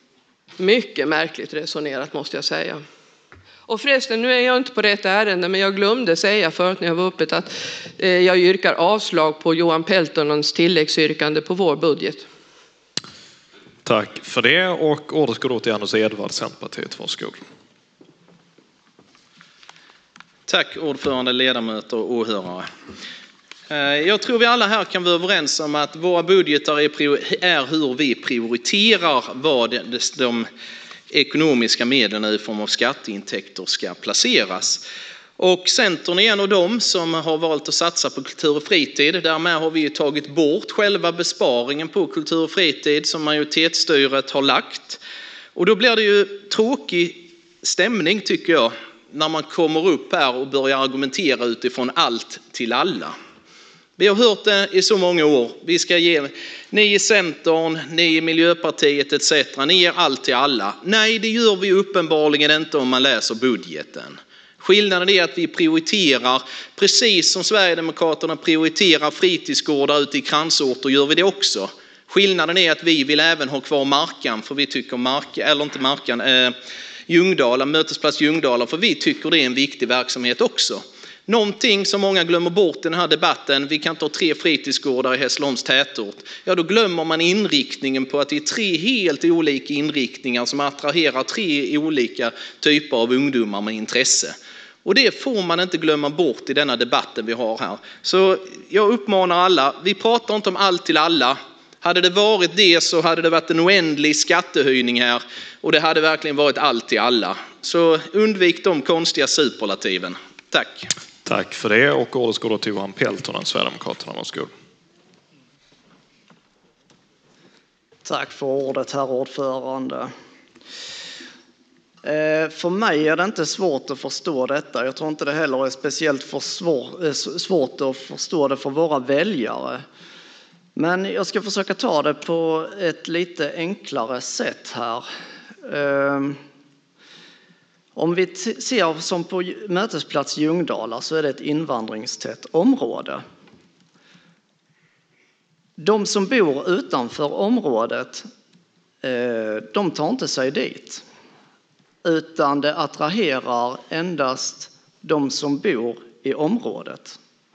Mycket märkligt resonerat måste jag säga. Och förresten, nu är jag inte på rätt ärende, men jag glömde säga förut när jag var uppe att eh, jag yrkar avslag på Johan Peltonens tilläggsyrkande på vår budget. Tack för det, och ordet går då till Anders Edvard, Centerpartiet. Varsågod. Tack ordförande, ledamöter och åhörare. Jag tror vi alla här kan vara överens om att våra budgetar är hur vi prioriterar vad de ekonomiska medlen i form av skatteintäkter ska placeras. Och Centern är en av dem som har valt att satsa på kultur och fritid. Därmed har vi tagit bort själva besparingen på kultur och fritid som majoritetsstyret har lagt. Och då blir det ju tråkig stämning tycker jag när man kommer upp här och börjar argumentera utifrån allt till alla. Vi har hört det i så många år. Vi ska ge, ni i Centern, ni i Miljöpartiet et cetera. Ni ger allt till alla. Nej, det gör vi uppenbarligen inte om man läser budgeten. Skillnaden är att vi prioriterar, precis som Sverigedemokraterna prioriterar fritidsgårdar ute i kransorter, gör vi det också. Skillnaden är att vi vill även ha kvar Markan, för vi tycker Markan, eller inte Markan, eh, Ljungdala, mötesplats Ljungdala, för vi tycker det är en viktig verksamhet också. Någonting som många glömmer bort i den här debatten, vi kan ta tre fritidsgårdar i Hässleholms tätort. Ja, då glömmer man inriktningen på att det är tre helt olika inriktningar som attraherar tre olika typer av ungdomar med intresse. Och det får man inte glömma bort i denna debatten vi har här. Så jag uppmanar alla, vi pratar inte om allt till alla. Hade det varit det så hade det varit en oändlig skattehöjning här och det hade verkligen varit allt till alla. Så undvik de konstiga superlativen. Tack. Tack för det, och ordet går då till Johan Peltonen, Sverigedemokraterna. Varsågod. Tack för ordet, herr ordförande. För mig är det inte svårt att förstå detta. Jag tror inte det heller är speciellt för svår, svårt att förstå det för våra väljare. Men jag ska försöka ta det på ett lite enklare sätt här. Om vi ser som på mötesplats Ljungdala så är det ett invandringstätt område. De som bor utanför området, de tar inte sig dit. Utan det attraherar endast de som bor i området.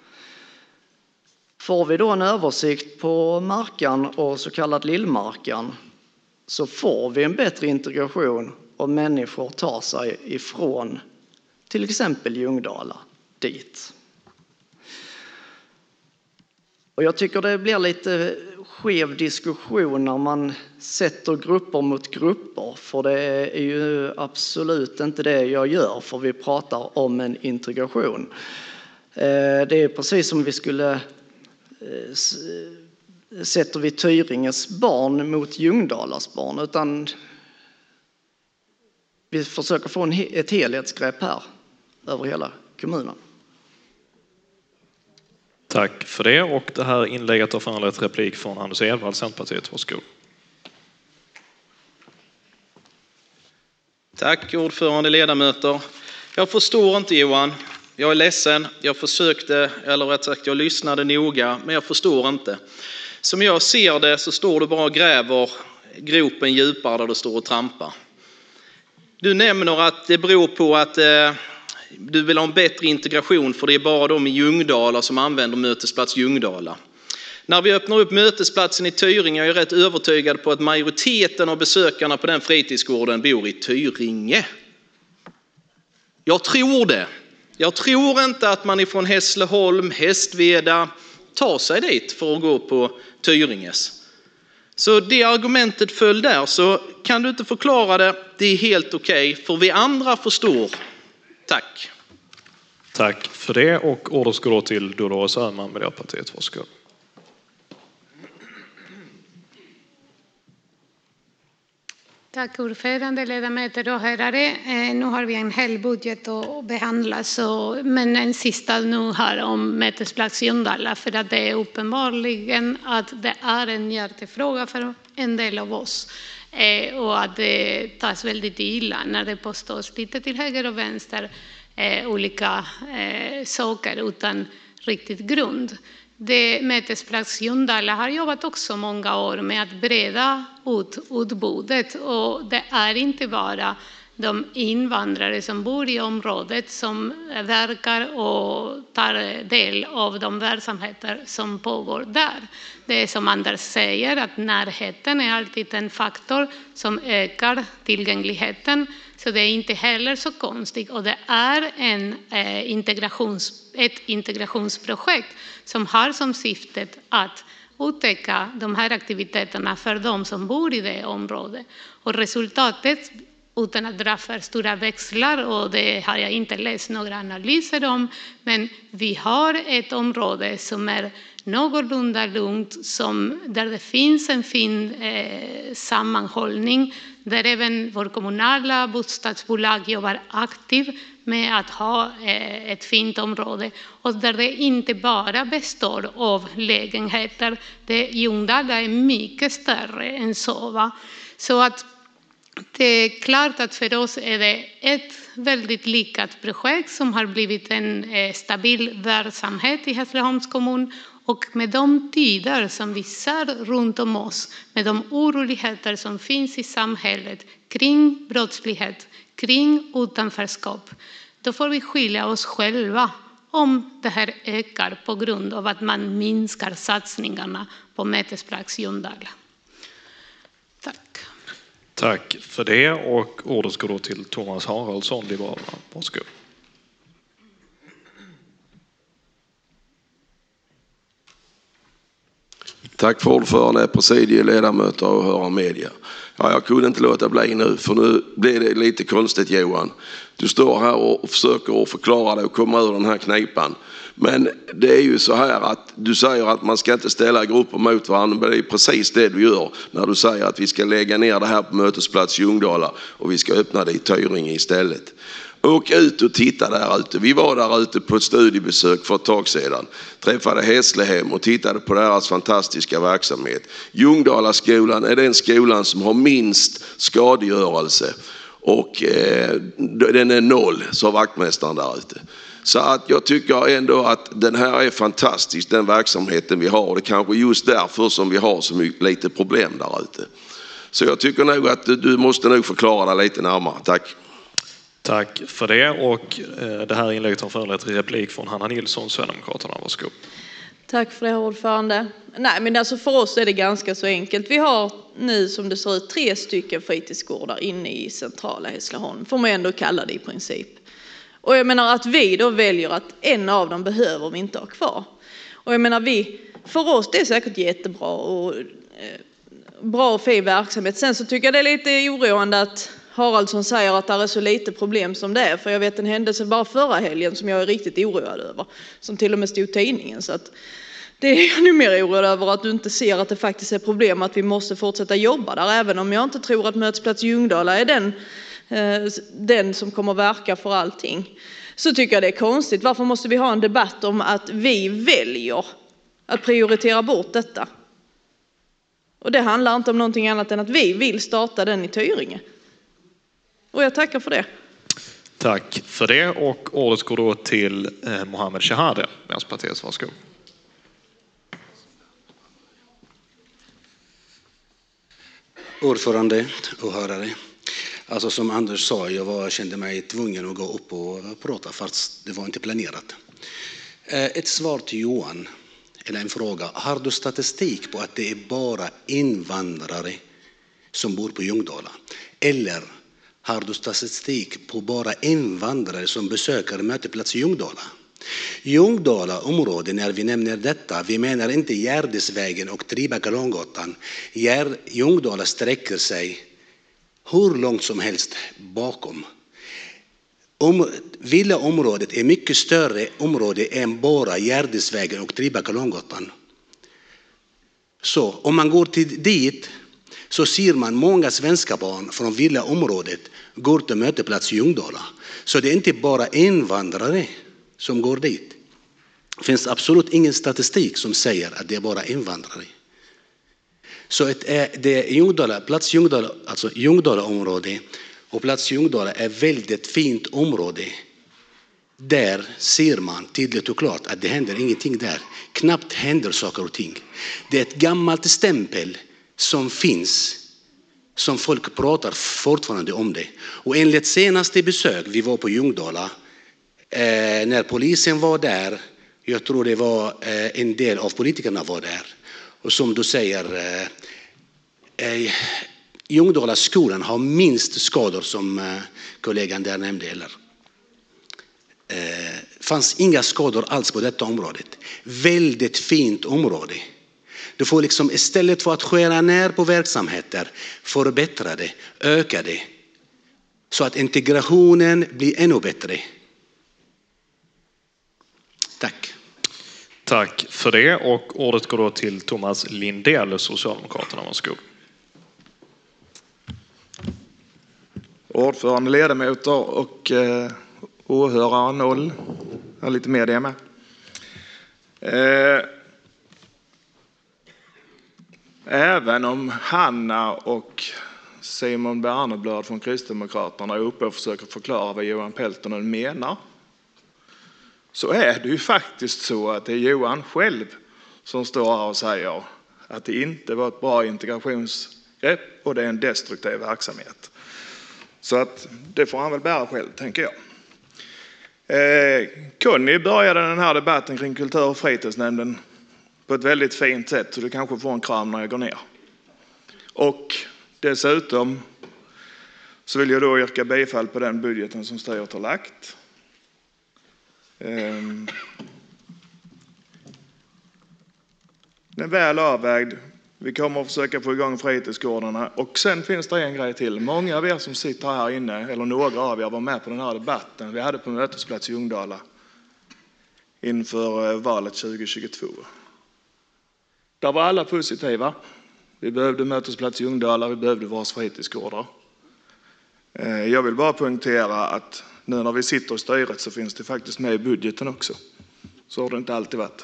Får vi då en översikt på Markan och så kallad Lillmarkan så får vi en bättre integration och människor tar sig ifrån till exempel Ljungdala dit. Och jag tycker det blir lite skev diskussion när man sätter grupper mot grupper, för det är ju absolut inte det jag gör, för vi pratar om en integration. Det är precis som vi skulle sätter vi Tyringes barn mot Ljungdalas barn, utan vi försöker få en, ett helhetsgrepp här över hela kommunen. Tack för det, och det här inlägget har föranlett replik från Anders Edvall, Centerpartiet. Varsågod. Tack ordförande, ledamöter. Jag förstår inte Johan. Jag är ledsen. Jag försökte, eller rätt sagt jag lyssnade noga, men jag förstår inte. Som jag ser det så står du bara och gräver gropen djupare där du står och trampar. Du nämner att det beror på att eh, du vill ha en bättre integration, för det är bara de i Ljungdala som använder mötesplats Ljungdala. När vi öppnar upp mötesplatsen i Tyringe, jag är rätt övertygad på att majoriteten av besökarna på den fritidsgården bor i Tyringe. Jag tror det. Jag tror inte att man ifrån Hässleholm, Hästveda tar sig dit för att gå på Tyringes. Så det argumentet föll där, så kan du inte förklara det, det är helt okej, okay, för vi andra förstår. Tack. Tack för det, och ordet ska då till Dolores Öhman, Miljöpartiet. Varsågod. Tack ordförande, ledamöter och herrar. Eh, nu har vi en hel budget att behandla, så, men en sista nu här om mötesplats Ljungdala, för att det är uppenbarligen att det är en hjärtefråga för en del av oss. Eh, och att det tas väldigt illa när det påstås lite till höger och vänster eh, olika eh, saker utan riktigt grund. Det mötesplats Ljungdala har jobbat också många år med att breda ut utbudet, och det är inte bara de invandrare som bor i området som verkar och tar del av de verksamheter som pågår där. Det är som Anders säger, att närheten är alltid en faktor som ökar tillgängligheten, så det är inte heller så konstigt, och det är en, eh, integrations, ett integrationsprojekt som har som syfte att upptäcka de här aktiviteterna för de som bor i det området. Och resultatet, utan att dra för stora växlar, och det har jag inte läst några analyser om, men vi har ett område som är någorlunda lugnt, som, där det finns en fin eh, sammanhållning, där även vår kommunala bostadsbolag jobbar aktivt med att ha eh, ett fint område, och där det inte bara består av lägenheter. Det Ljungdala är mycket större än så. Va? Så att det är klart att för oss är det ett väldigt lyckat projekt som har blivit en eh, stabil verksamhet i Hässleholms kommun. Och med de tider som vi ser runt om oss, med de oroligheter som finns i samhället kring brottslighet, kring utanförskap, då får vi skilja oss själva om det här ökar på grund av att man minskar satsningarna på mötesplats Ljungdala. Tack. Tack för det, och ordet ska då till Thomas Haraldsson, Liberalerna. Varsågod. Tack för ordförande, presidieledamöter och höra media. Ja, jag kunde inte låta bli nu, för nu blir det lite konstigt Johan. Du står här och försöker att förklara det och komma ur den här knipan. Men det är ju så här att du säger att man ska inte ställa grupper mot varandra, men det är precis det du gör när du säger att vi ska lägga ner det här på mötesplats Ljungdala och vi ska öppna det i Tyringe istället. Åk ut och titta där ute. Vi var där ute på ett studiebesök för ett tag sedan. Träffade Hässlehem och tittade på deras fantastiska verksamhet. Ljungdalaskolan är den skolan som har minst skadegörelse. Och eh, den är noll, sa vaktmästaren där ute. Så att jag tycker ändå att den här är fantastisk, den verksamheten vi har. Det är kanske just därför som vi har så mycket, lite problem där ute. Så jag tycker nog att du, du måste nog förklara det lite närmare. Tack. Tack för det, och det här inlägget har föranlett replik från Hanna Nilsson, Sverigedemokraterna. Varsågod. Tack för det, ordförande. Nej, men alltså för oss är det ganska så enkelt. Vi har nu, som det ser ut, tre stycken fritidsgårdar inne i centrala Hässleholm. Får man ändå kalla det i princip. Och jag menar att vi då väljer att en av dem behöver vi inte ha kvar. Och jag menar vi, för oss det är säkert jättebra och eh, bra och fin verksamhet. Sen så tycker jag det är lite oroande att Haraldsson säger att det är så lite problem som det är. För jag vet en händelse bara förra helgen som jag är riktigt oroad över. Som till och med stod i tidningen. Så att det är jag nu mer oroad över att du inte ser att det faktiskt är problem. Att vi måste fortsätta jobba där. Även om jag inte tror att Mötesplats Ljungdala är den, eh, den som kommer verka för allting. Så tycker jag det är konstigt. Varför måste vi ha en debatt om att vi väljer att prioritera bort detta? Och det handlar inte om någonting annat än att vi vill starta den i Tyringe. Och jag tackar för det. Tack för det. Och ordet går då till eh, Mohammed Shahade, Vänsterpartiet. Varsågod. Ordförande och hörare. Alltså som Anders sa, jag var, kände mig tvungen att gå upp och prata fast det var inte planerat. Ett svar till Johan, eller en fråga. Har du statistik på att det är bara invandrare som bor på Ljungdala? Eller har du statistik på bara invandrare som besöker Mötesplats Ljungdala? Ljungdala område, när vi nämner detta, vi menar inte Gärdesvägen och Tribakalongatan. Ljungdala sträcker sig hur långt som helst bakom. Om, villaområdet är mycket större område än bara Gärdesvägen och Tribakalongatan. Så om man går till dit så ser man många svenska barn från villaområdet går till Mötesplats Ljungdala. Så det är inte bara invandrare som går dit. Det finns absolut ingen statistik som säger att det är bara invandrare. Så det är Ljungdala, plats Ljungdala, alltså Ljungdala område och plats Ljungdala är väldigt fint område. Där ser man tydligt och klart att det händer ingenting där. Knappt händer saker och ting. Det är ett gammalt stämpel som finns, som folk pratar fortfarande om det. Och enligt senaste besök vi var på Ljungdala, eh, när polisen var där, jag tror det var eh, en del av politikerna var där. Och som du säger, eh, eh, Ljungdala skolan har minst skador som eh, kollegan där nämnde. Eller. Eh, fanns inga skador alls på detta området. Väldigt fint område. Du får liksom istället för att skära ner på verksamheter, förbättra det, öka det. Så att integrationen blir ännu bättre. Tack. Tack för det. Och ordet går då till Thomas Lindell, Socialdemokraterna. Varsågod. Ordförande, ledamöter och eh, åhörare noll. Jag har lite media med. Eh, även om Hanna och Simon Berneblad från Kristdemokraterna är uppe och försöker förklara vad Johan Peltonen menar, så är det ju faktiskt så att det är Johan själv som står här och säger att det inte var ett bra integrationsgrepp och det är en destruktiv verksamhet. Så att det får han väl bära själv, tänker jag. Eh, Conny började den här debatten kring kultur- och fritidsnämnden på ett väldigt fint sätt, så du kanske får en kram när jag går ner. Och dessutom så vill jag då yrka bifall på den budgeten som styret har lagt. Den är väl avvägd. Vi kommer att försöka få igång fritidsgårdarna. Och sen finns det en grej till. Många av er som sitter här inne, eller några av er var med på den här debatten vi hade på Mötesplats Ljungdala inför valet tjugo tjugotvå. Där var alla positiva. Vi behövde Mötesplats Ljungdala, vi behövde våra fritidsgårdar. Jag vill bara poängtera att nu när vi sitter i styret så finns det faktiskt med i budgeten också. Så har det inte alltid varit.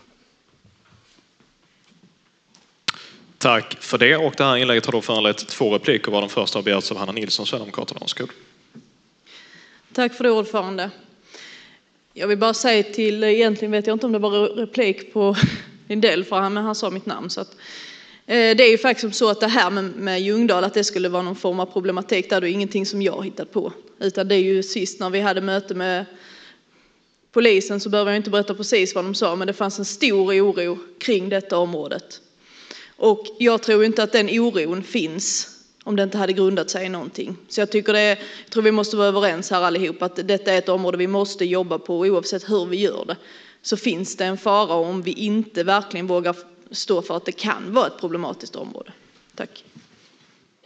Tack för det. Och det här inlägget har då föranlett två repliker, var den första har begärts av Hanna Nilsson, Sverigedemokraterna. Varsågod. Tack för det, ordförande. Jag vill bara säga till, egentligen vet jag inte om det var replik på en del för han, men han sa mitt namn. Så att, eh, det är ju faktiskt så att det här med, med Ljungdal, att det skulle vara någon form av problematik, där är det ingenting som jag har hittat på. Utan det är ju sist när vi hade möte med polisen, så behöver jag inte berätta precis vad de sa, men det fanns en stor oro kring detta området. Och jag tror inte att den oron finns om det inte hade grundat sig i någonting. Så jag tycker det är, jag tror vi måste vara överens här allihop att detta är ett område vi måste jobba på, oavsett hur vi gör det. Så finns det en fara om vi inte verkligen vågar stå för att det kan vara ett problematiskt område. Tack.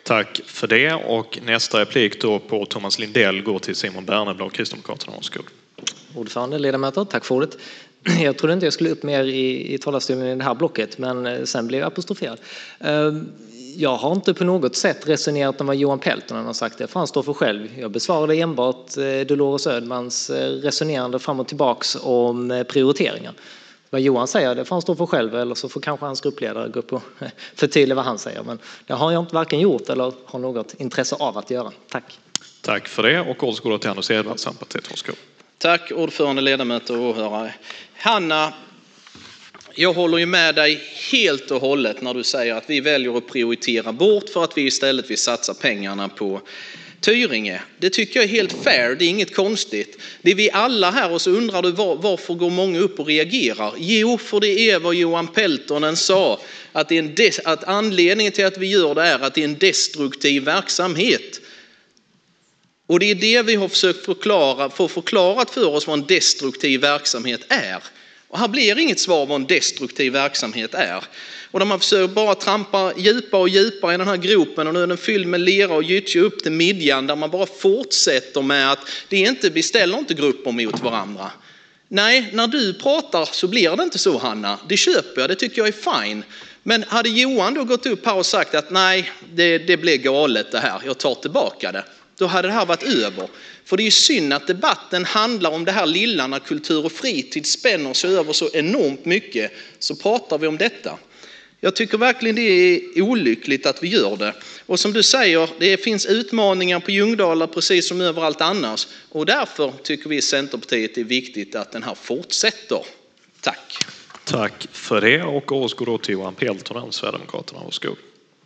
Tack för det. Och nästa replik då på Thomas Lindell går till Simon Berneblad, Kristdemokraterna. Varsågod. Ordförande, ledamöter, tack för ordet. Jag trodde inte jag skulle upp mer i, i talarstolen i det här blocket, men sen blev jag apostroferad. Jag har inte på något sätt resonerat om vad Johan Peltonen har sagt. Det får han stå för själv. Jag besvarade enbart Dolores Ödmans resonerande fram och tillbaks om prioriteringar. Vad Johan säger, det får han stå för själv, eller så får kanske hans gruppledare gå upp och förtydliga vad han säger. Men det har jag inte varken gjort eller har något intresse av att göra. Tack. Tack för det. Och återgår till Anders Edvard, Centerpartiet. Varsågod. Tack ordförande, ledamöter och åhörare. Hanna, jag håller ju med dig helt och hållet när du säger att vi väljer att prioritera bort för att vi istället vill satsa pengarna på Tyringe. Det tycker jag är helt fair, det är inget konstigt. Det är vi alla här, och så undrar du var, varför går många upp och reagerar? Jo, för det är vad Johan Peltonen sa, att, det är en des, att anledningen till att vi gör det är att det är en destruktiv verksamhet. Och det är det vi har försökt förklara, få förklarat för oss vad en destruktiv verksamhet är. Och här blir inget svar vad en destruktiv verksamhet är. Och när man försöker bara trampa djupare och djupare i den här gropen, och nu är den fylld med lera och gyttja upp till midjan, där man bara fortsätter med att det är inte, vi ställer inte grupper mot varandra. Nej, när du pratar så blir det inte så, Hanna. Det köper jag, det tycker jag är fine. Men hade Johan då gått upp här och sagt att nej, det, det blev galet det här, jag tar tillbaka det. Då hade det här varit över. För det är ju synd att debatten handlar om det här lilla, när kultur och fritid spänner sig över så enormt mycket, så pratar vi om detta. Jag tycker verkligen det är olyckligt att vi gör det. Och som du säger, det finns utmaningar på Ljungdala precis som överallt annars. Och därför tycker vi i Centerpartiet det är viktigt att den här fortsätter. Tack. Tack för det. Och återgår då till Johan Peltonen, Sverigedemokraterna. Varsågod.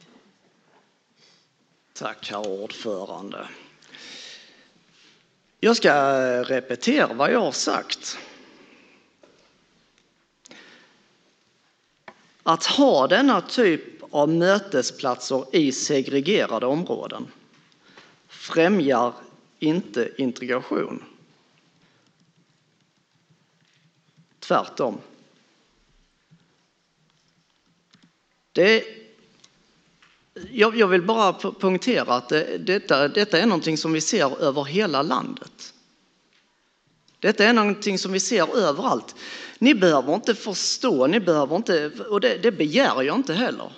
Tack, herr ordförande. Jag ska repetera vad jag har sagt. Att ha denna typ av mötesplatser i segregerade områden främjar inte integration. Tvärtom. Det, jag, jag vill bara punktera att det, detta, detta är någonting som vi ser över hela landet. Detta är någonting som vi ser överallt. Ni behöver inte förstå, ni behöver inte, och det, det begär jag inte heller.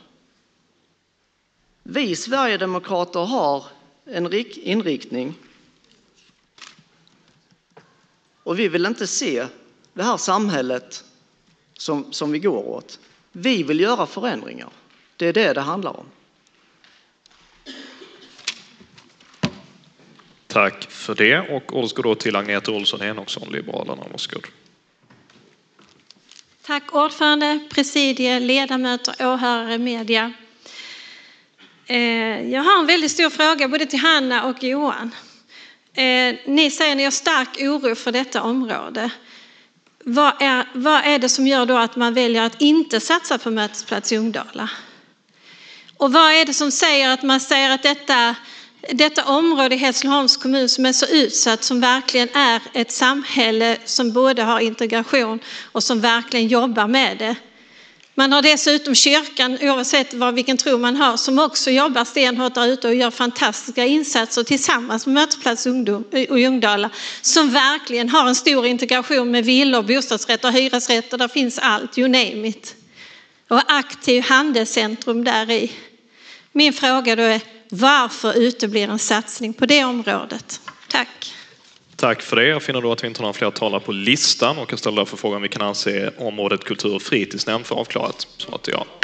Vi Sverigedemokrater har en inriktning, och vi vill inte se det här samhället som, som vi går åt. Vi vill göra förändringar. Det är det det handlar om. Tack för det. Och återgår då till Agneta Olsson Enoksson, Liberalerna. Varsågod. Tack ordförande, presidie, ledamöter, åhörare, media. Jag har en väldigt stor fråga både till Hanna och Johan. Ni säger att ni har stark oro för detta område. Vad är, vad är det som gör då att man väljer att inte satsa på mötesplats Ljungdala? Och vad är det som säger att man säger att detta, detta område i Hässleholms kommun som är så utsatt, som verkligen är ett samhälle som både har integration och som verkligen jobbar med det. Man har dessutom kyrkan, oavsett vad, vilken tro man har, som också jobbar stenhårt där ute och gör fantastiska insatser tillsammans med Mötesplats Ungdom och Ljungdala, som verkligen har en stor integration med villor, bostadsrätter, hyresrätter, där finns allt, you name it. Och aktiv handelscentrum där i. Min fråga då är, varför uteblir en satsning på det området? Tack. Tack för det. Jag finner då att vi inte har några fler talare på listan, och jag ställer därför frågan om vi kan anse området kultur- och fritidsnämnd för avklarat. Så att ja.